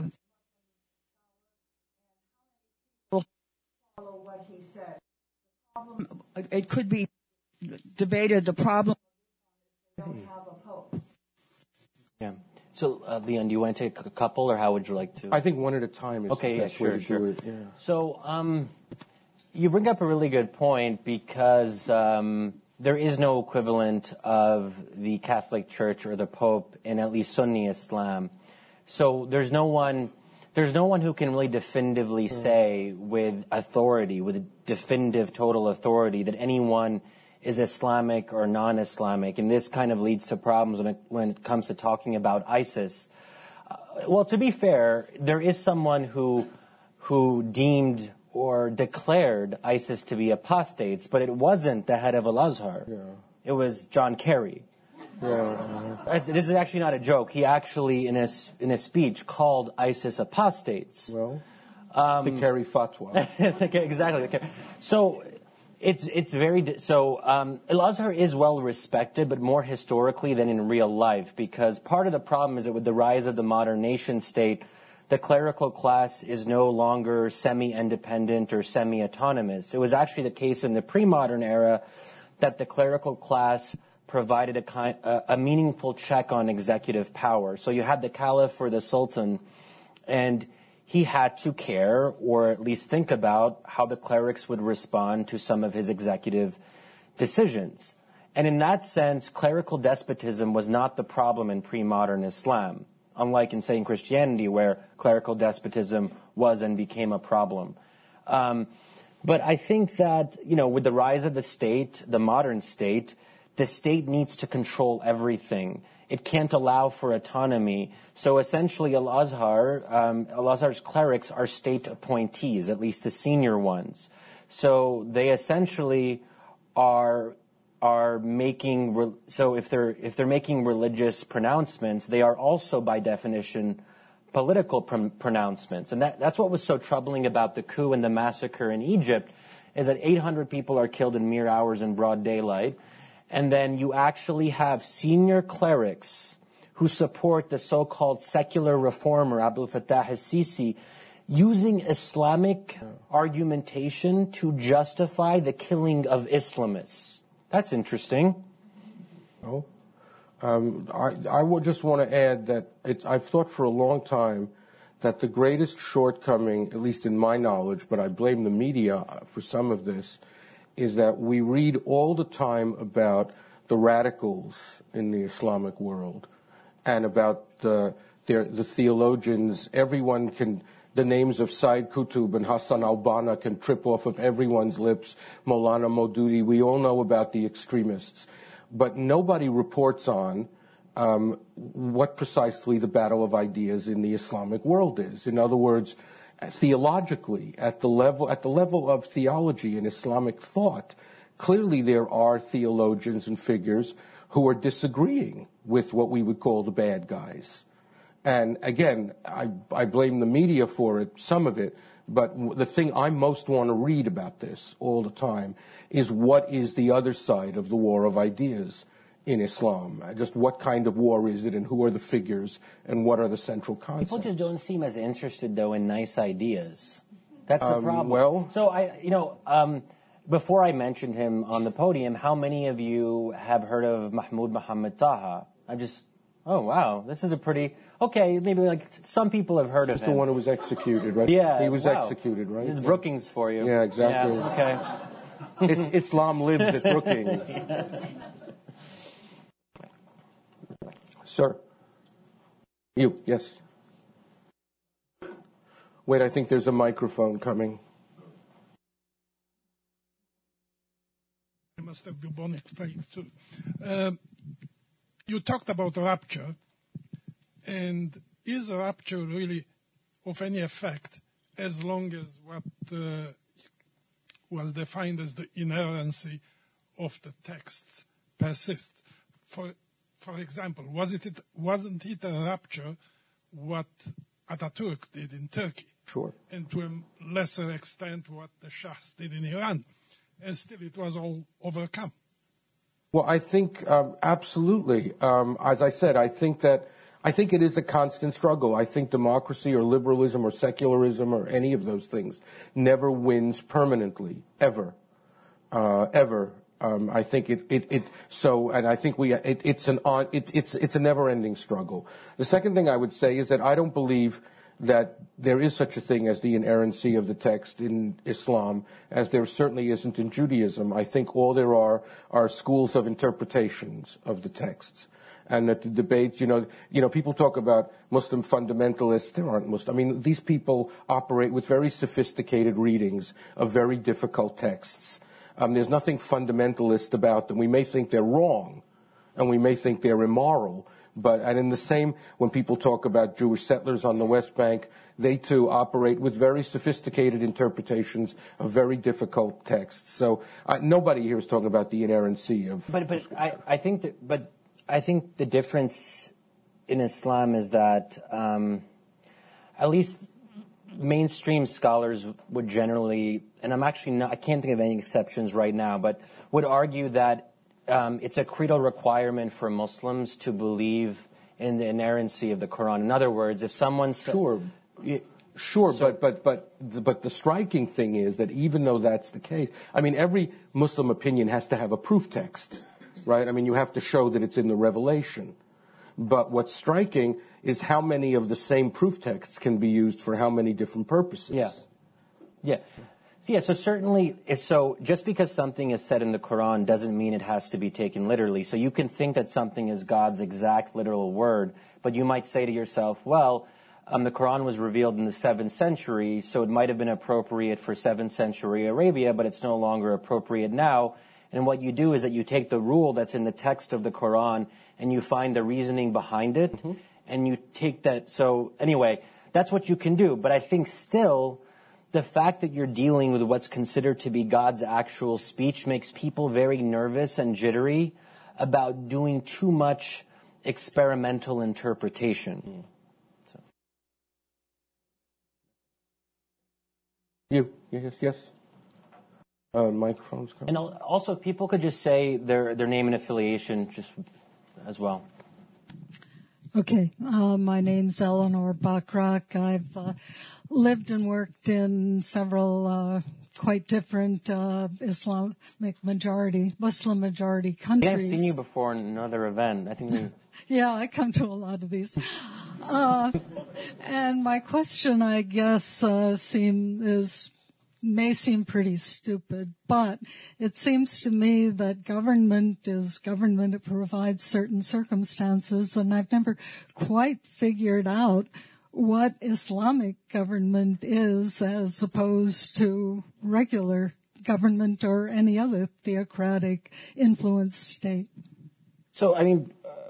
[SPEAKER 5] follow what he said. It could be debated. The problem is they don't have a pope.
[SPEAKER 3] Yeah. So, uh, Leon, do you want to take a couple, or how would you like to?
[SPEAKER 4] I think one at a time is
[SPEAKER 3] okay,
[SPEAKER 4] the
[SPEAKER 3] yeah,
[SPEAKER 4] best
[SPEAKER 3] sure,
[SPEAKER 4] way to
[SPEAKER 3] sure.
[SPEAKER 4] do it. Yeah.
[SPEAKER 3] So, um, you bring up a really good point, because um, there is no equivalent of the Catholic Church or the Pope in at least Sunni Islam. So there's no one, there's no one who can really definitively mm. say with authority, with definitive total authority, that anyone is Islamic or non-Islamic, and this kind of leads to problems when it, when it comes to talking about ISIS. Uh, well, to be fair, there is someone who who deemed or declared ISIS to be apostates, but it wasn't the head of Al-Azhar.
[SPEAKER 4] Yeah.
[SPEAKER 3] It was John Kerry.
[SPEAKER 4] Yeah.
[SPEAKER 3] This is actually not a joke. He actually, in his in a speech, called ISIS apostates.
[SPEAKER 4] Well,
[SPEAKER 3] um,
[SPEAKER 4] the Kerry fatwa.
[SPEAKER 3] Exactly. So it's it's very so. Um, Al-Azhar is well respected, but more historically than in real life, because part of the problem is that with the rise of the modern nation state, the clerical class is no longer semi-independent or semi-autonomous. It was actually the case in the pre-modern era that the clerical class provided a, kind, a, a meaningful check on executive power. So you had the caliph or the sultan, and he had to care or at least think about how the clerics would respond to some of his executive decisions. And in that sense, clerical despotism was not the problem in pre-modern Islam, unlike in, say, in Christianity, where clerical despotism was and became a problem. Um, but I think that, you know, with the rise of the state, the modern state, the state needs to control everything. It can't allow for autonomy. So essentially, Al-Azhar, um, Al-Azhar's clerics are state appointees, at least the senior ones. So they essentially are are making re- so if they're if they're making religious pronouncements, they are also by definition political pr- pronouncements, and that, that's what was so troubling about the coup and the massacre in Egypt, is that eight hundred people are killed in mere hours in broad daylight. And then you actually have senior clerics who support the so-called secular reformer, Abdel Fattah al-Sisi, using Islamic argumentation to justify the killing of Islamists. That's interesting.
[SPEAKER 4] Oh, um, I, I would just want to add that it's, I've thought for a long time that the greatest shortcoming, at least in my knowledge, but I blame the media for some of this, is that we read all the time about the radicals in the Islamic world and about the, their, the theologians. Everyone can, the names of Sayyid Qutb and Hassan al-Banna can trip off of everyone's lips, Maulana Maududi. We all know about the extremists. But nobody reports on um, what precisely the battle of ideas in the Islamic world is. In other words, theologically, at the level at the level of theology and Islamic thought, clearly there are theologians and figures who are disagreeing with what we would call the bad guys. And again, I, I blame the media for it, some of it, but the thing I most want to read about this all the time is what is the other side of the war of ideas in Islam. Just what kind of war is it, and who are the figures, and what are the central concepts?
[SPEAKER 3] People just don't seem as interested, though, in nice ideas. That's the
[SPEAKER 4] um,
[SPEAKER 3] problem.
[SPEAKER 4] Well,
[SPEAKER 3] so I, you know, um, before I mentioned him on the podium, how many of you have heard of Mahmoud Mohammed Taha? I just, oh wow, this is a pretty okay. Maybe like some people have heard
[SPEAKER 4] Just
[SPEAKER 3] of him.
[SPEAKER 4] the one who was executed, right?
[SPEAKER 3] Yeah,
[SPEAKER 4] he was
[SPEAKER 3] wow.
[SPEAKER 4] executed, right?
[SPEAKER 3] It's Brookings for you.
[SPEAKER 4] Yeah, exactly.
[SPEAKER 3] Yeah, okay.
[SPEAKER 4] It's, Islam lives at Brookings. Sir. You, yes. Wait, I think there's a microphone coming.
[SPEAKER 6] I must have bubonic plague too. Um, you talked about rapture, and is a rapture really of any effect as long as what uh, was defined as the inerrancy of the texts persists? For For example, was it, it wasn't it a rapture what Ataturk did in Turkey?
[SPEAKER 4] Sure.
[SPEAKER 6] And to a lesser extent what the Shahs did in Iran. And still it was all overcome.
[SPEAKER 4] Well, I think um, absolutely. Um, as I said, I think that I think it is a constant struggle. I think democracy or liberalism or secularism or any of those things never wins permanently, ever, uh, ever. Um, I think it, it, it, so, and I think we, it, it's an on, it, it's, it's a never-ending struggle. The second thing I would say is that I don't believe that there is such a thing as the inerrancy of the text in Islam, as there certainly isn't in Judaism. I think all there are are schools of interpretations of the texts. And that the debates, you know, you know, people talk about Muslim fundamentalists. There aren't Muslim. I mean, these people operate with very sophisticated readings of very difficult texts. Um, there's nothing fundamentalist about them. We may think they're wrong, and we may think they're immoral, But, and in the same, when people talk about Jewish settlers on the West Bank, they too operate with very sophisticated interpretations of very difficult texts. So uh, nobody here is talking about the inerrancy of.
[SPEAKER 3] But but I, I think that but I think the difference in Islam is that um, at least mainstream scholars would generally, and I'm actually not, I can't think of any exceptions right now, but would argue that um, it's a creedal requirement for Muslims to believe in the inerrancy of the Quran. In other words, if someone sa-
[SPEAKER 4] Sure. Sure,
[SPEAKER 3] So-
[SPEAKER 4] but but but the, but the striking thing is that even though that's the case, I mean, every Muslim opinion has to have a proof text, right? I mean, you have to show that it's in the revelation. But what's striking is how many of the same proof texts can be used for how many different purposes.
[SPEAKER 3] Yeah. Yeah. Yeah, so certainly, so just because something is said in the Quran doesn't mean it has to be taken literally. So you can think that something is God's exact literal word, but you might say to yourself, well, um, the Quran was revealed in the seventh century, so it might have been appropriate for seventh century Arabia, but it's no longer appropriate now. And what you do is that you take the rule that's in the text of the Quran and you find the reasoning behind it, mm-hmm. and you take that. So anyway, that's what you can do. But I think still, the fact that you're dealing with what's considered to be God's actual speech makes people very nervous and jittery about doing too much experimental interpretation. Mm. So.
[SPEAKER 4] You, yes, yes. Uh, microphones coming.
[SPEAKER 3] And also, if people could just say their their name and affiliation, just as well.
[SPEAKER 7] Okay, uh, my name's Eleanor Bachrach. I've uh, lived and worked in several uh, quite different uh, Islamic majority, Muslim majority countries.
[SPEAKER 3] I think I've seen you before in another event. I think. We...
[SPEAKER 7] Yeah, I come to a lot of these. Uh, and my question, I guess, uh, seem is. may seem pretty stupid, but it seems to me that government is government. It provides certain circumstances, and I've never quite figured out what Islamic government is as opposed to regular government or any other theocratic influenced state.
[SPEAKER 3] So, I mean,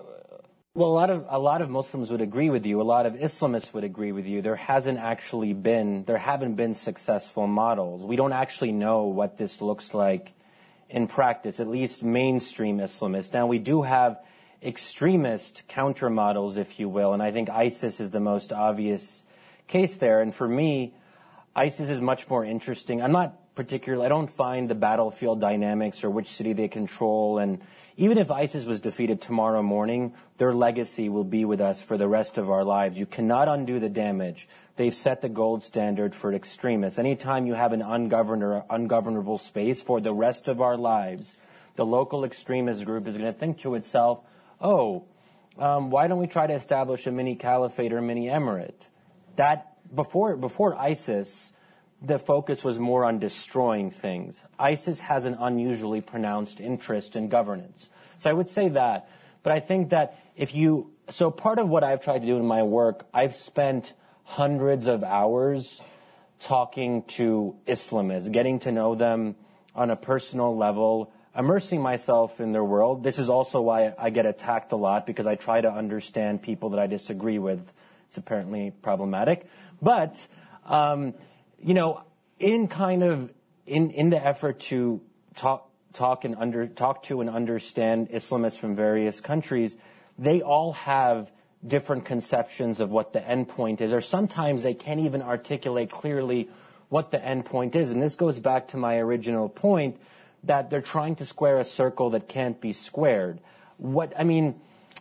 [SPEAKER 3] well, a lot of a lot of Muslims would agree with you. A lot of Islamists would agree with you. There hasn't actually been, there haven't been successful models. We don't actually know what this looks like in practice, at least mainstream Islamists. Now, we do have extremist counter models, if you will, and I think ISIS is the most obvious case there. And for me, ISIS is much more interesting. I'm not particularly, I don't find the battlefield dynamics or which city they control, and even if ISIS was defeated tomorrow morning, their legacy will be with us for the rest of our lives. You cannot undo the damage. They've set the gold standard for extremists. Anytime you have an ungoverned or ungovernable space for the rest of our lives, the local extremist group is going to think to itself, oh, um, why don't we try to establish a mini caliphate or a mini emirate? That, before, before ISIS, the focus was more on destroying things. ISIS has an unusually pronounced interest in governance. So I would say that. But I think that if you, so part of what I've tried to do in my work, I've spent hundreds of hours talking to Islamists, getting to know them on a personal level, immersing myself in their world. This is also why I get attacked a lot, because I try to understand people that I disagree with. It's apparently problematic. But, um, you know, in kind of in, in the effort to talk talk and under talk to and understand Islamists from various countries, they all have different conceptions of what the end point is, or sometimes they can't even articulate clearly what the end point is. And this goes back to my original point that they're trying to square a circle that can't be squared. What I mean,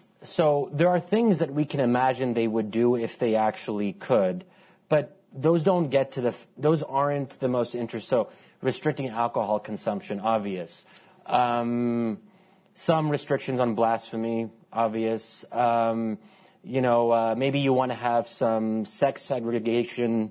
[SPEAKER 3] so there are things that we can imagine they would do if they actually could, but those don't get to the, those aren't the most interest. So restricting alcohol consumption, obvious. Um, some restrictions on blasphemy, obvious. Um, you know, uh, maybe you want to have some sex segregation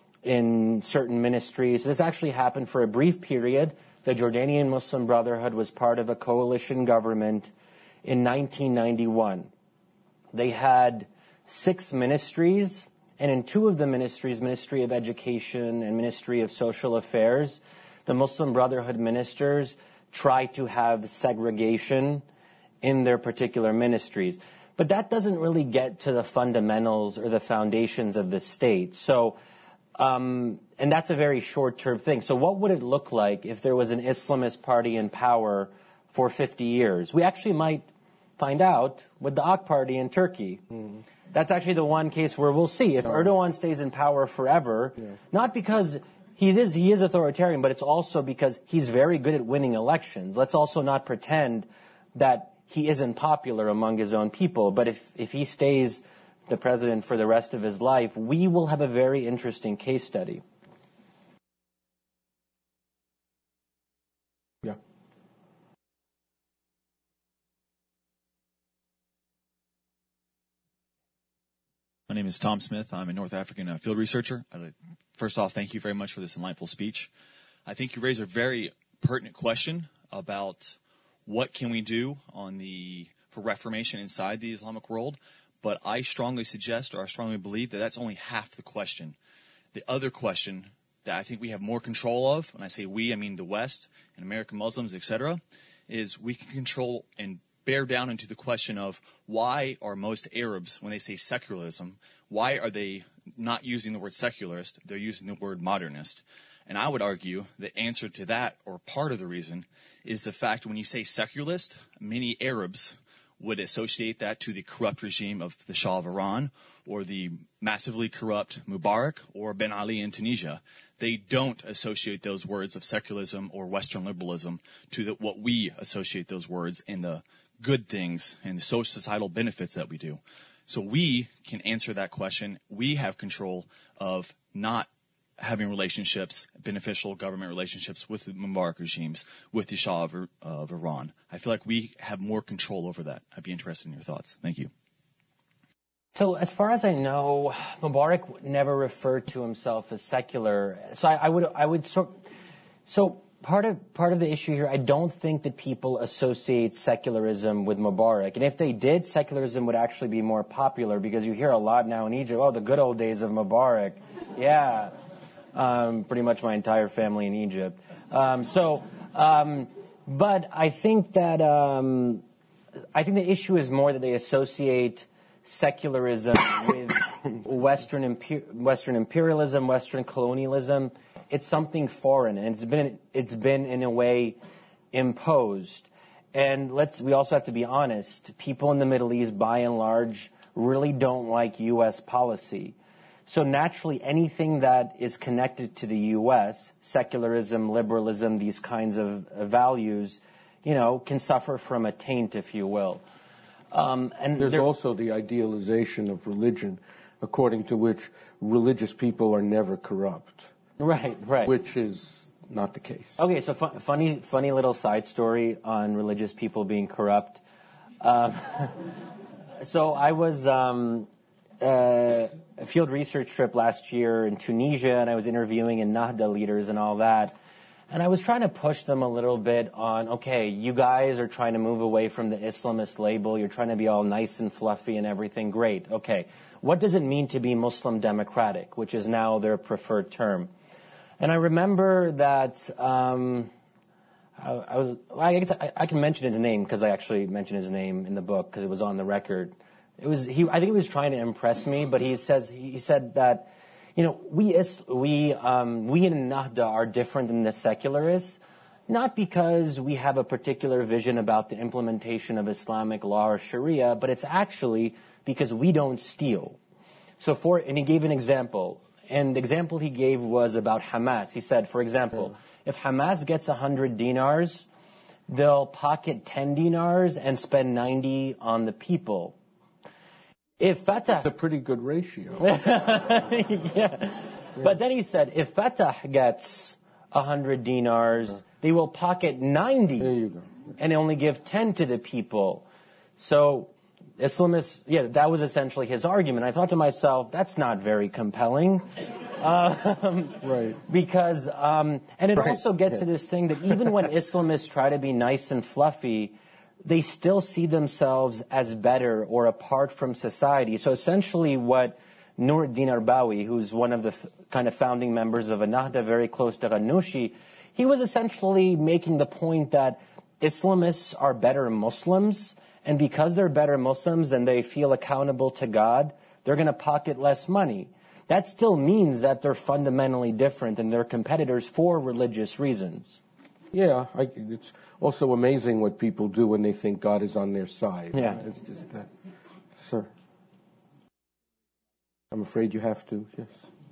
[SPEAKER 3] in certain ministries. This actually happened for a brief period. The Jordanian Muslim Brotherhood was part of a coalition government in nineteen ninety-one. They had six ministries, and in two of the ministries, Ministry of Education and Ministry of Social Affairs, the Muslim Brotherhood ministers tried to have segregation in their particular ministries. But that doesn't really get to the fundamentals or the foundations of the state. So, um, and that's a very short-term thing. So what would it look like if there was an Islamist party in power for fifty years? We actually might find out with the A K party in Turkey. Mm. That's actually the one case where we'll see. If Erdogan stays in power forever, yeah. not because he is, he is authoritarian, but it's also because he's very good at winning elections. Let's also not pretend that he isn't popular among his own people. But if, if he stays the president for the rest of his life, we will have a very interesting case study.
[SPEAKER 4] Yeah.
[SPEAKER 8] My name is Tom Smith. I'm a North African uh, field researcher. I'd, first off, thank you very much for this enlightful speech. I think you raise a very pertinent question about what can we do on the for reformation inside the Islamic world. But I strongly suggest, or I strongly believe, that that's only half the question. The other question that I think we have more control of, when I say we, I mean the West and American Muslims, et cetera, is we can control and bear down into the question of why are most Arabs, when they say secularism, why are they not using the word secularist? They're using the word modernist. And I would argue the answer to that, or part of the reason, is the fact when you say secularist, many Arabs would associate that to the corrupt regime of the Shah of Iran or the massively corrupt Mubarak or Ben Ali in Tunisia. They don't associate those words of secularism or Western liberalism to the, what we associate those words in the good things and the social societal benefits that we do. So we can answer that question. We have control of not having relationships, beneficial government relationships with the Mubarak regimes, with the Shah of, uh, of Iran. I feel like we have more control over that. I'd be interested in your thoughts. Thank you.
[SPEAKER 3] So as far as I know, Mubarak never referred to himself as secular. So I, I would, I would sort. So part of part of the issue here, I don't think that people associate secularism with Mubarak. And if they did, secularism would actually be more popular because you hear a lot now in Egypt. Oh, the good old days of Mubarak. Yeah. Um, pretty much my entire family in Egypt. Um, so, um, but I think that um, I think the issue is more that they associate secularism with Western imper- Western imperialism, Western colonialism. It's something foreign, and it's been it's been in a way imposed. And let's we also have to be honest. People in the Middle East, by and large, really don't like U S policy. So naturally, anything that is connected to the U S, secularism, liberalism, these kinds of uh, values, you know, can suffer from a taint, if you will. Um, and
[SPEAKER 4] There's
[SPEAKER 3] there,
[SPEAKER 4] also the idealization of religion, according to which religious people are never corrupt.
[SPEAKER 3] Right, right.
[SPEAKER 4] Which is not the case.
[SPEAKER 3] Okay, so fu- funny, funny little side story on religious people being corrupt. Um, so I was... Um, Uh, a field research trip last year in Tunisia, and I was interviewing Ennahda leaders and all that. And I was trying to push them a little bit on, okay, you guys are trying to move away from the Islamist label. You're trying to be all nice and fluffy and everything. Great. Okay. What does it mean to be Muslim democratic, which is now their preferred term? And I remember that um, I, I was, well, I, guess I, I can mention his name because I actually mentioned his name in the book because it was on the record. It was he. I think he was trying to impress me, but he says he said that, you know, we is, we um, we in Ennahda are different than the secularists, not because we have a particular vision about the implementation of Islamic law or Sharia, but it's actually because we don't steal. So for and he gave an example, and the example he gave was about Hamas. He said, for example, if Hamas gets a hundred dinars, they'll pocket ten dinars and spend ninety on the people. If Fatah,
[SPEAKER 4] that's a pretty good ratio.
[SPEAKER 3] yeah. But then he said, if Fatah gets a hundred dinars, uh, they will pocket ninety,
[SPEAKER 4] there you go,
[SPEAKER 3] and only give ten to the people. So Islamists, yeah, that was essentially his argument. I thought to myself, that's not very compelling, um,
[SPEAKER 4] right?
[SPEAKER 3] Because um, and it
[SPEAKER 4] right.
[SPEAKER 3] also gets
[SPEAKER 4] yeah.
[SPEAKER 3] to this thing that even when Islamists try to be nice and fluffy, they still see themselves as better or apart from society. So essentially what Nuruddin Arbawi, who's one of the f- kind of founding members of Ennahda, very close to Ghannouchi, he was essentially making the point that Islamists are better Muslims And because they're better Muslims and they feel accountable to God, they're going to pocket less money. That still means that they're fundamentally different than their competitors for religious reasons.
[SPEAKER 4] Yeah, I, it's also amazing what people do when they think God is on their side.
[SPEAKER 3] Yeah.
[SPEAKER 4] It's just, uh, sir. I'm afraid you have to, yes.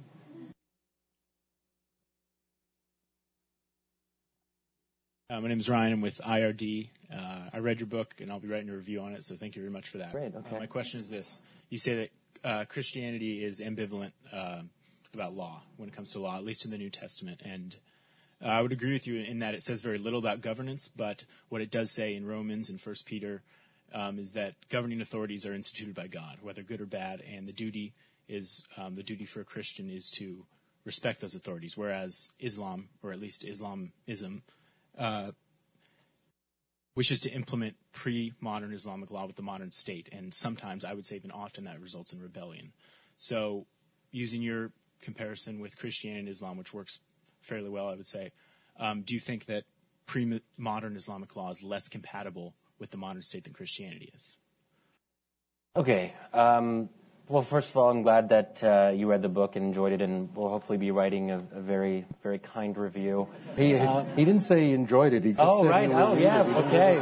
[SPEAKER 9] Uh, my name is Ryan. I'm with I R D. Uh, I read your book, and I'll be writing a review on it, so thank you very much for that.
[SPEAKER 3] Great, okay.
[SPEAKER 9] Uh, my question is this. You say that uh, Christianity is ambivalent uh, about law when it comes to law, at least in the New Testament. And uh, I would agree with you in that it says very little about governance, but what it does say in Romans and First Peter um, is that governing authorities are instituted by God, whether good or bad, and the duty is um, the duty for a Christian is to respect those authorities, whereas Islam, or at least Islamism, Uh, wishes to implement pre-modern Islamic law with the modern state, and sometimes, I would say even often, that results in rebellion. So, using your comparison with Christianity and Islam, which works fairly well, I would say, um, do you think that pre-modern Islamic law is less compatible with the modern state than Christianity is?
[SPEAKER 3] Okay. Um, well, first of all, I'm glad that uh, you read the book and enjoyed it, and we'll hopefully be writing a, a very, very kind review.
[SPEAKER 4] He, uh, he didn't say he enjoyed it. He just
[SPEAKER 3] oh,
[SPEAKER 4] said
[SPEAKER 3] right.
[SPEAKER 4] he
[SPEAKER 3] Oh, yeah.
[SPEAKER 4] It.
[SPEAKER 3] Okay.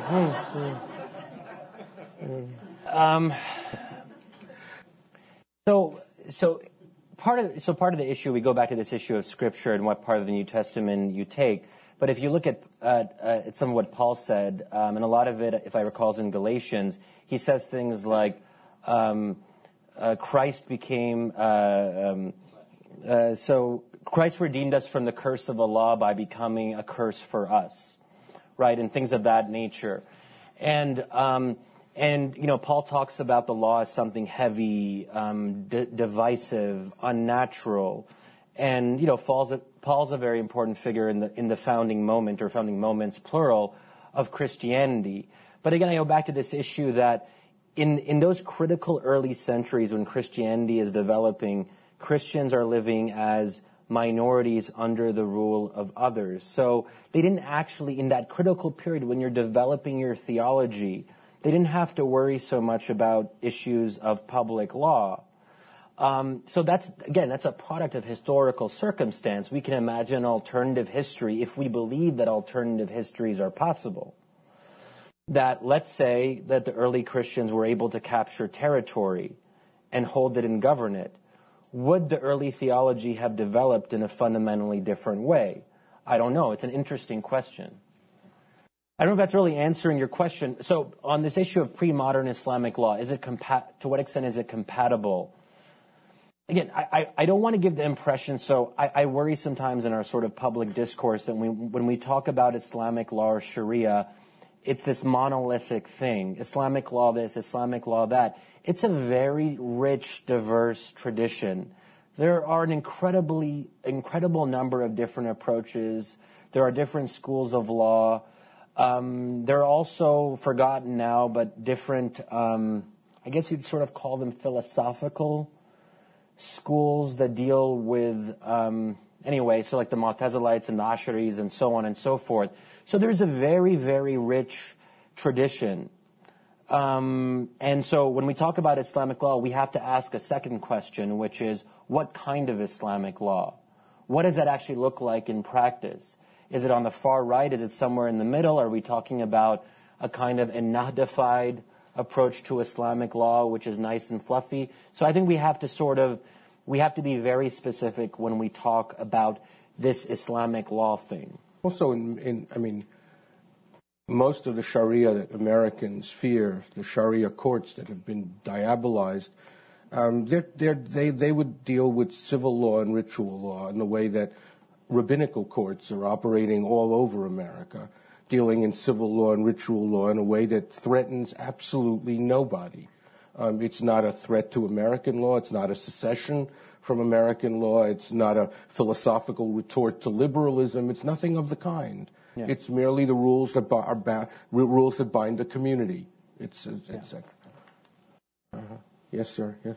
[SPEAKER 3] um, so, so part of so part of the issue, we go back to this issue of Scripture and what part of the New Testament you take. But if you look at uh, uh, at some of what Paul said, um, and a lot of it, if I recall, is in Galatians, he says things like. Um, Uh, Christ became, uh, um, uh, so Christ redeemed us from the curse of the law by becoming a curse for us, right, and things of that nature. And, um, and you know, Paul talks about the law as something heavy, um, d- divisive, unnatural, and, you know, Paul's a, Paul's a very important figure in the, in the founding moment, or founding moments, plural, of Christianity. But again, I go back to this issue that In, in those critical early centuries when Christianity is developing, Christians are living as minorities under the rule of others. So they didn't actually, in that critical period when you're developing your theology, they didn't have to worry so much about issues of public law. Um, so that's, again, that's a product of historical circumstance. We can imagine alternative history if we believe that alternative histories are possible. That let's say that the early Christians were able to capture territory and hold it and govern it. Would the early theology have developed in a fundamentally different way? I don't know. It's an interesting question. I don't know if that's really answering your question. So on this issue of pre-modern Islamic law, is it compa- to what extent is it compatible? Again, I, I, I don't want to give the impression, so I, I worry sometimes in our sort of public discourse that we, when we talk about Islamic law or Sharia, it's this monolithic thing. Islamic law this, Islamic law that. It's a very rich, diverse tradition. There are an incredibly, incredible number of different approaches. There are different schools of law. Um, they're also forgotten now, but different, um, I guess you'd sort of call them philosophical schools that deal with, um, anyway, so like the Mu'tazilites and the Asharis and so on and so forth. So there's a very, very rich tradition. Um, and so when we talk about Islamic law, we have to ask a second question, which is, what kind of Islamic law? What does that actually look like in practice? Is it on the far right? Is it somewhere in the middle? Are we talking about a kind of Nahdified approach to Islamic law, which is nice and fluffy? So I think we have to sort of, we have to be very specific when we talk about this Islamic law thing.
[SPEAKER 4] Also, in, in I mean, most of the Sharia that Americans fear, the Sharia courts that have been diabolized, um, they're, they're, they they would deal with civil law and ritual law in the way that rabbinical courts are operating all over America, dealing in civil law and ritual law in a way that threatens absolutely nobody. Um, it's not a threat to American law. It's not a secession from American law. It's not a philosophical retort to liberalism. It's nothing of the kind. Yeah. It's merely the rules that are ba- rules that bind the community. It's, it's, yeah. it's uh-huh. Yes, sir. Yes.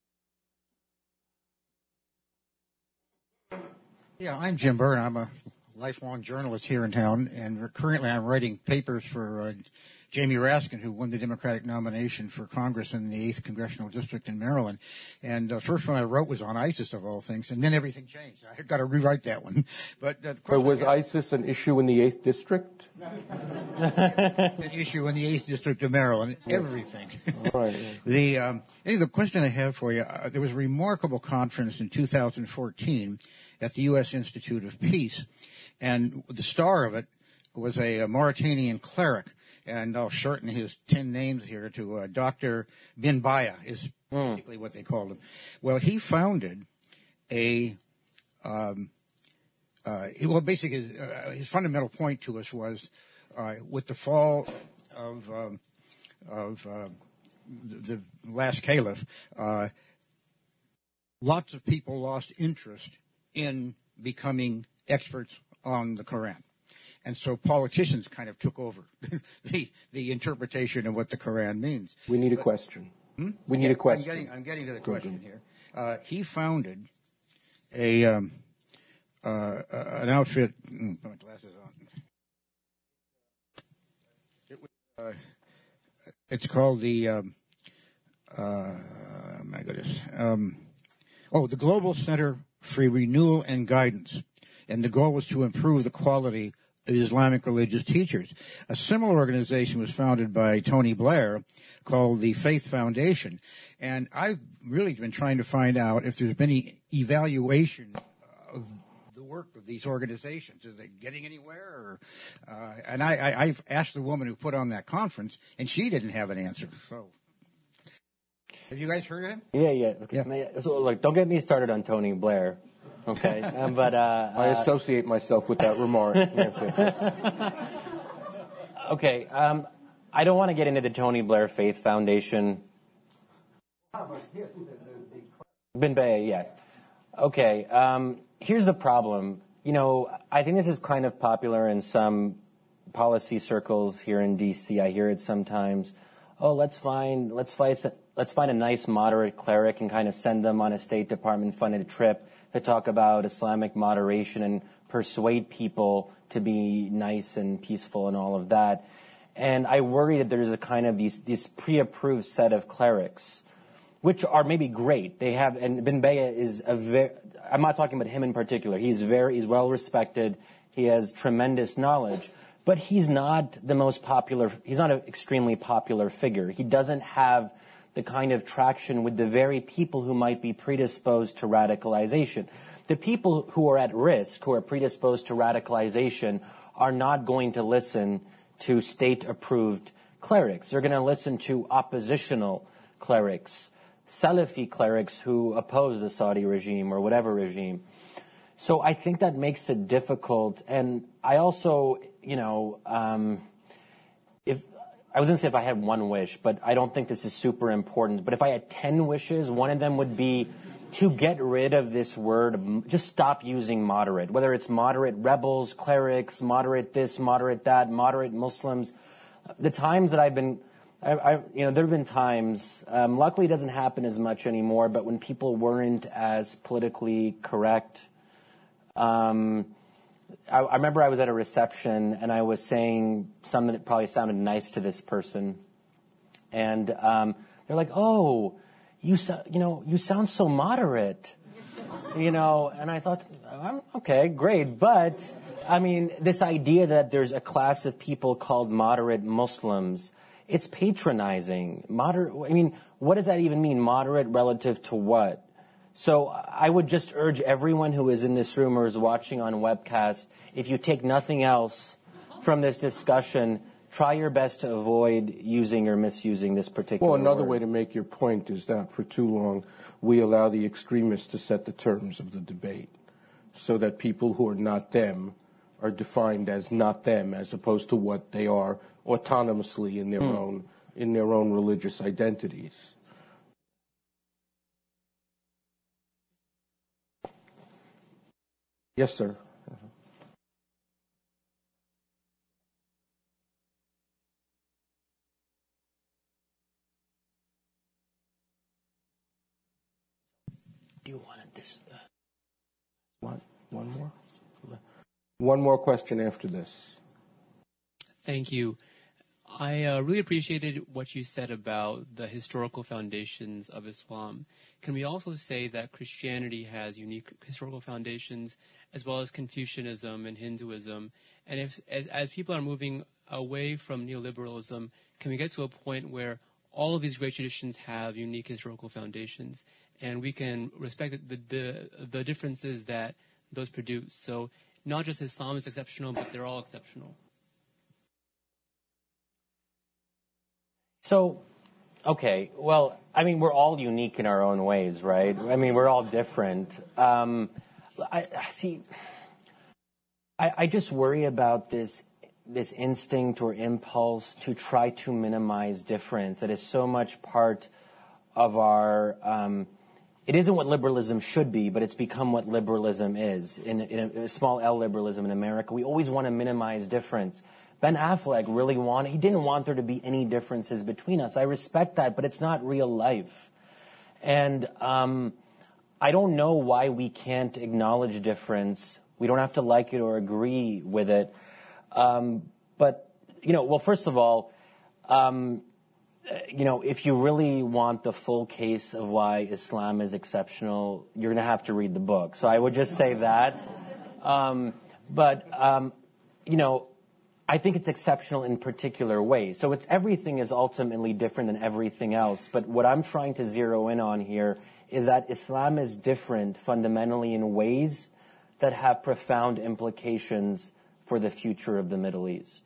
[SPEAKER 10] Yeah, I'm Jim Byrne. I'm a lifelong journalist here in town, and currently I'm writing papers for uh, Jamie Raskin, who won the Democratic nomination for Congress in the eighth Congressional District in Maryland. And the first one I wrote was on ISIS, of all things, and then everything changed. I got to rewrite that one. But, uh,
[SPEAKER 4] but was ISIS an issue in the eighth District?
[SPEAKER 10] An issue in the eighth District of Maryland. Everything.
[SPEAKER 4] Right.
[SPEAKER 10] the um, anyway, the question I have for you: uh, there was a remarkable conference in two thousand fourteen at the U S Institute of Peace, and the star of it was a, a Mauritanian cleric. And I'll shorten his ten names here to uh, Doctor Bin Baya is basically mm. what they called him. Well, he founded a, um, uh, well, basically his, uh, his fundamental point to us was uh, with the fall of um, of uh, the, the last caliph, uh, lots of people lost interest in becoming experts on the Quran. And so politicians kind of took over the the interpretation of what the Quran means.
[SPEAKER 4] We need a question.
[SPEAKER 10] Hmm?
[SPEAKER 4] We need
[SPEAKER 10] yeah,
[SPEAKER 4] a question.
[SPEAKER 10] I'm getting, I'm getting to the question here. Uh, he founded a um, uh, an outfit. Mm, put my glasses on. It was, uh, it's called the. Um, uh, my goodness. Um, oh, the Global Center for Renewal and Guidance, and the goal was to improve the quality of Islamic religious teachers. A similar organization was founded by Tony Blair called the Faith Foundation. And I've really been trying to find out if there's been any evaluation of the work of these organizations. Are they getting anywhere? Or, uh, and I, I, I've asked the woman who put on that conference, and she didn't have an answer. So, have you guys heard of him?
[SPEAKER 3] Yeah, yeah. Okay. yeah. So, look, don't get me started on Tony Blair. Okay, um, but uh,
[SPEAKER 4] I associate myself with that remark. Yes, yes, yes.
[SPEAKER 3] Okay, um, I don't want to get into the Tony Blair Faith Foundation. Bin Baya, yes. Okay, um, here's the problem. You know, I think this is kind of popular in some policy circles here in D C. I hear it sometimes. Oh, let's find let's find let's find a nice moderate cleric and kind of send them on a State Department funded trip to talk about Islamic moderation and persuade people to be nice and peaceful and all of that. And I worry that there's a kind of these this pre-approved set of clerics, which are maybe great. They have, and Bin Baya is a very, I'm not talking about him in particular. He's very, he's well respected. He has tremendous knowledge, but he's not the most popular, he's not an extremely popular figure. He doesn't have the kind of traction with the very people who might be predisposed to radicalization. The people who are at risk, who are predisposed to radicalization, are not going to listen to state-approved clerics. They're going to listen to oppositional clerics, Salafi clerics who oppose the Saudi regime or whatever regime. So I think that makes it difficult. And I also, you know, um, if I was going to say if I had one wish, but I don't think this is super important. But if I had ten wishes, one of them would be to get rid of this word, just stop using moderate, whether it's moderate rebels, clerics, moderate this, moderate that, moderate Muslims. The times that I've been, I, I, you know, there have been times, um, luckily it doesn't happen as much anymore, but when people weren't as politically correct, um, I, I remember I was at a reception and I was saying something that probably sounded nice to this person. And um, they're like, oh, you, so, you know, you sound so moderate, you know. And I thought, I'm, okay, great. But, I mean, this idea that there's a class of people called moderate Muslims, it's patronizing. Moderate, I mean, what does that even mean? Moderate relative to what? So I would just urge everyone who is in this room or is watching on webcast, if you take nothing else from this discussion, try your best to avoid using or misusing this particular
[SPEAKER 4] Well, another
[SPEAKER 3] word.
[SPEAKER 4] way to make your point is that for too long we allow the extremists to set the terms of the debate so that people who are not them are defined as not them as opposed to what they are autonomously in their hmm. own in their own religious identities. Yes, sir. Uh-huh.
[SPEAKER 3] Do you want this? Uh...
[SPEAKER 4] What? One more? One more question after this.
[SPEAKER 11] Thank you. I uh, really appreciated what you said about the historical foundations of Islam. Can we also say that Christianity has unique historical foundations, as well as Confucianism and Hinduism? And if, as, as people are moving away from neoliberalism, can we get to a point where all of these great traditions have unique historical foundations, and we can respect the, the, the differences that those produce? So not just Islam is exceptional, but they're all exceptional.
[SPEAKER 3] So, okay, well, I mean, we're all unique in our own ways, right? I mean, we're all different. Um, I see. I, I just worry about this this instinct or impulse to try to minimize difference that is so much part of our. Um, it isn't what liberalism should be, but it's become what liberalism is. In, in a, a small L liberalism in America, we always want to minimize difference. Ben Affleck really wanted, he didn't want there to be any differences between us. I respect that, but it's not real life. And um, I don't know why we can't acknowledge difference. We don't have to like it or agree with it. Um, but, you know, well, first of all, um, you know, if you really want the full case of why Islam is exceptional, you're going to have to read the book. So I would just say that. Um, but, um, you know, I think it's exceptional in particular ways. So it's everything is ultimately different than everything else. But what I'm trying to zero in on here is that Islam is different fundamentally in ways that have profound implications for the future of the Middle East.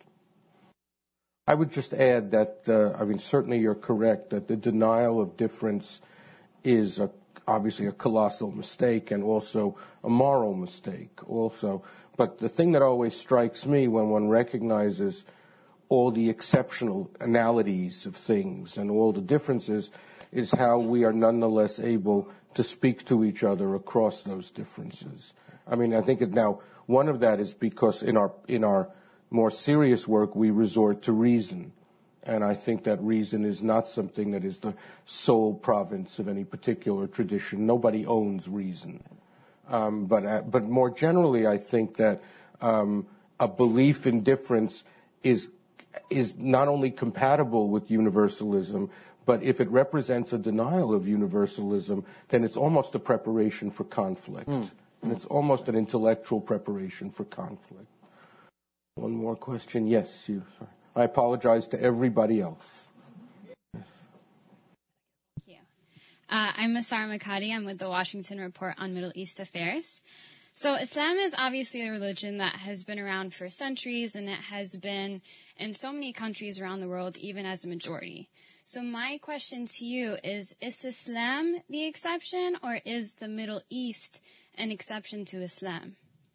[SPEAKER 4] I would just add that, uh, I mean, certainly you're correct that the denial of difference is a, obviously a colossal mistake and also a moral mistake also. But the thing that always strikes me when one recognizes all the exceptionalities of things and all the differences is how we are nonetheless able to speak to each other across those differences. I mean, I think it now, one of that is because in our, in our more serious work, we resort to reason. And I think that reason is not something that is the sole province of any particular tradition. Nobody owns reason. Um, but, uh, but more generally, I think that um, a belief in difference is, is not only compatible with universalism, but if it represents a denial of universalism, then it's almost a preparation for conflict. Mm. And it's almost an intellectual preparation for conflict. One more question. Yes, you. Sorry. I apologize to everybody else.
[SPEAKER 12] Thank you. Uh, I'm Masar Makati. I'm with the Washington Report on Middle East Affairs. So Islam is obviously a religion that has been around for centuries, and it has been in so many countries around the world, even as a majority. So my question to you is, is Islam the exception, or is the Middle East an exception to Islam?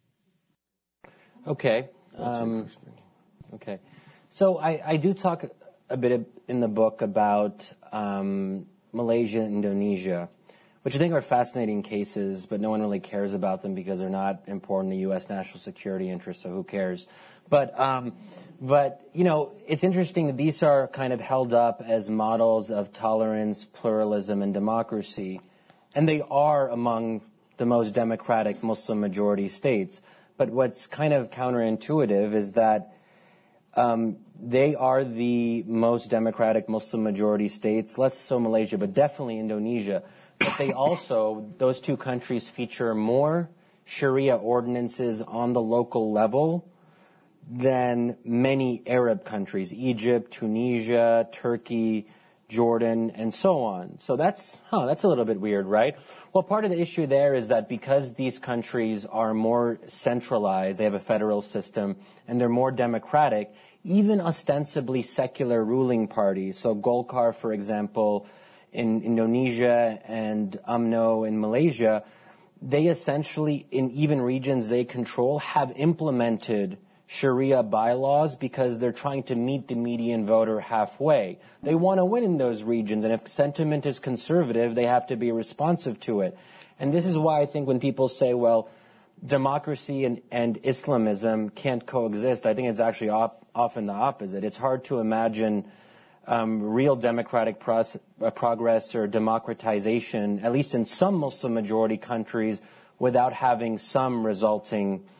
[SPEAKER 3] Okay. Um, okay. So I, I do talk a bit in the book about um, Malaysia and Indonesia, which I think are fascinating cases, but no one really cares about them because they're not important to U S national security interests, so who cares? But, um, but you know, it's interesting that these are kind of held up as models of tolerance, pluralism, and democracy, and they are among the most democratic Muslim-majority states. But what's kind of counterintuitive is that um, they are the most democratic Muslim-majority states, less so Malaysia, but definitely Indonesia. But they also, those two countries feature more Sharia ordinances on the local level than many Arab countries, Egypt, Tunisia, Turkey, Jordan, and so on. So that's, huh, that's a little bit weird, right? Well, part of the issue there is that because these countries are more centralized, they have a federal system, and they're more democratic, even ostensibly secular ruling parties, so Golkar, for example, in Indonesia and U M N O in Malaysia, they essentially, in even regions they control, have implemented Sharia bylaws because they're trying to meet the median voter halfway. They want to win in those regions, and if sentiment is conservative, they have to be responsive to it. And this is why I think when people say, well, democracy and, and Islamism can't coexist, I think it's actually op- often the opposite. It's hard to imagine um, real democratic pros- uh, progress or democratization, at least in some Muslim-majority countries, without having some resulting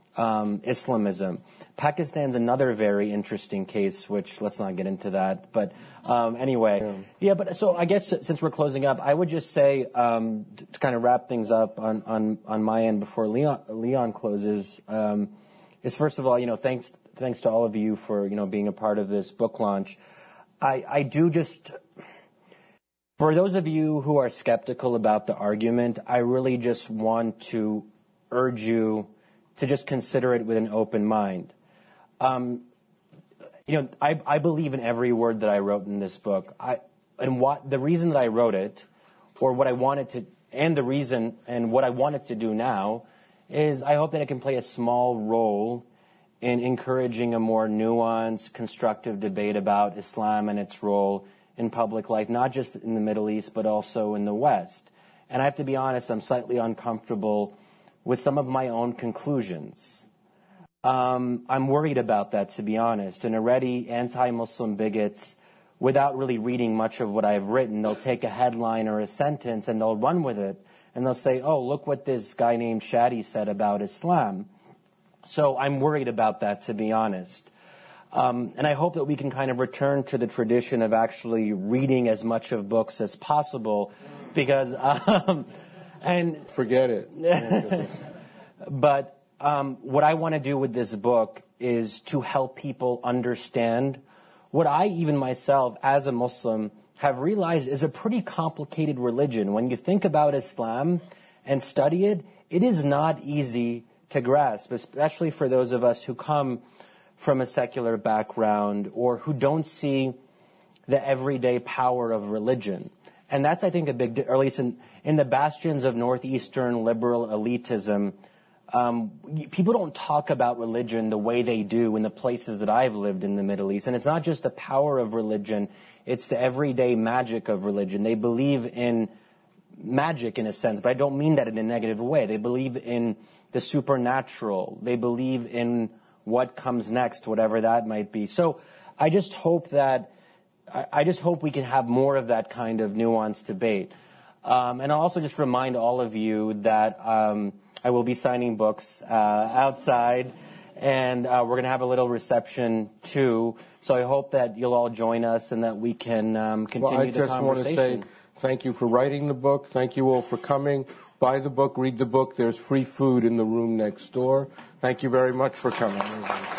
[SPEAKER 3] um, Islamism. Pakistan's another very interesting case, which let's not get into that. But um, anyway, yeah. yeah. But so I guess since we're closing up, I would just say um, to, to kind of wrap things up on on, on my end before Leon Leon closes. Um, is first of all, you know, thanks thanks to all of you for you know being a part of this book launch. I I do just. For those of you who are skeptical about the argument, I really just want to urge you to just consider it with an open mind. Um, you know, I, I believe in every word that I wrote in this book. I, and what the reason that I wrote it, or what I wanted to, and the reason, and what I wanted to do now, is I hope that it can play a small role in encouraging a more nuanced, constructive debate about Islam and its role in public life, not just in the Middle East, but also in the West. And I have to be honest, I'm slightly uncomfortable with some of my own conclusions. Um, I'm worried about that, to be honest. And already anti-Muslim bigots, without really reading much of what I've written, they'll take a headline or a sentence and they'll run with it. And they'll say, oh, look what this guy named Shadi said about Islam. So I'm worried about that, to be honest. Um, and I hope that we can kind of return to the tradition of actually reading as much of books as possible, because um, and
[SPEAKER 4] forget it.
[SPEAKER 3] But um, what I want to do with this book is to help people understand what I, even myself, as a Muslim, have realized is a pretty complicated religion. When you think about Islam and study it, it is not easy to grasp, especially for those of us who come from a secular background or who don't see the everyday power of religion. And that's, I think, a big, or at least in, in the bastions of Northeastern liberal elitism, um, people don't talk about religion the way they do in the places that I've lived in the Middle East. And it's not just the power of religion, it's the everyday magic of religion. They believe in magic in a sense, but I don't mean that in a negative way. They believe in the supernatural. They believe in what comes next, whatever that might be. So I just hope that, I just hope we can have more of that kind of nuanced debate. Um, and I'll also just remind all of you that um, I will be signing books uh, outside, and uh, we're going to have a little reception too. So I hope that you'll all join us and that we can um, continue
[SPEAKER 4] well, I
[SPEAKER 3] the conversation.
[SPEAKER 4] just want to say thank you for writing the book. Thank you all for coming. Buy the book, read the book. There's free food in the room next door. Thank you very much for coming.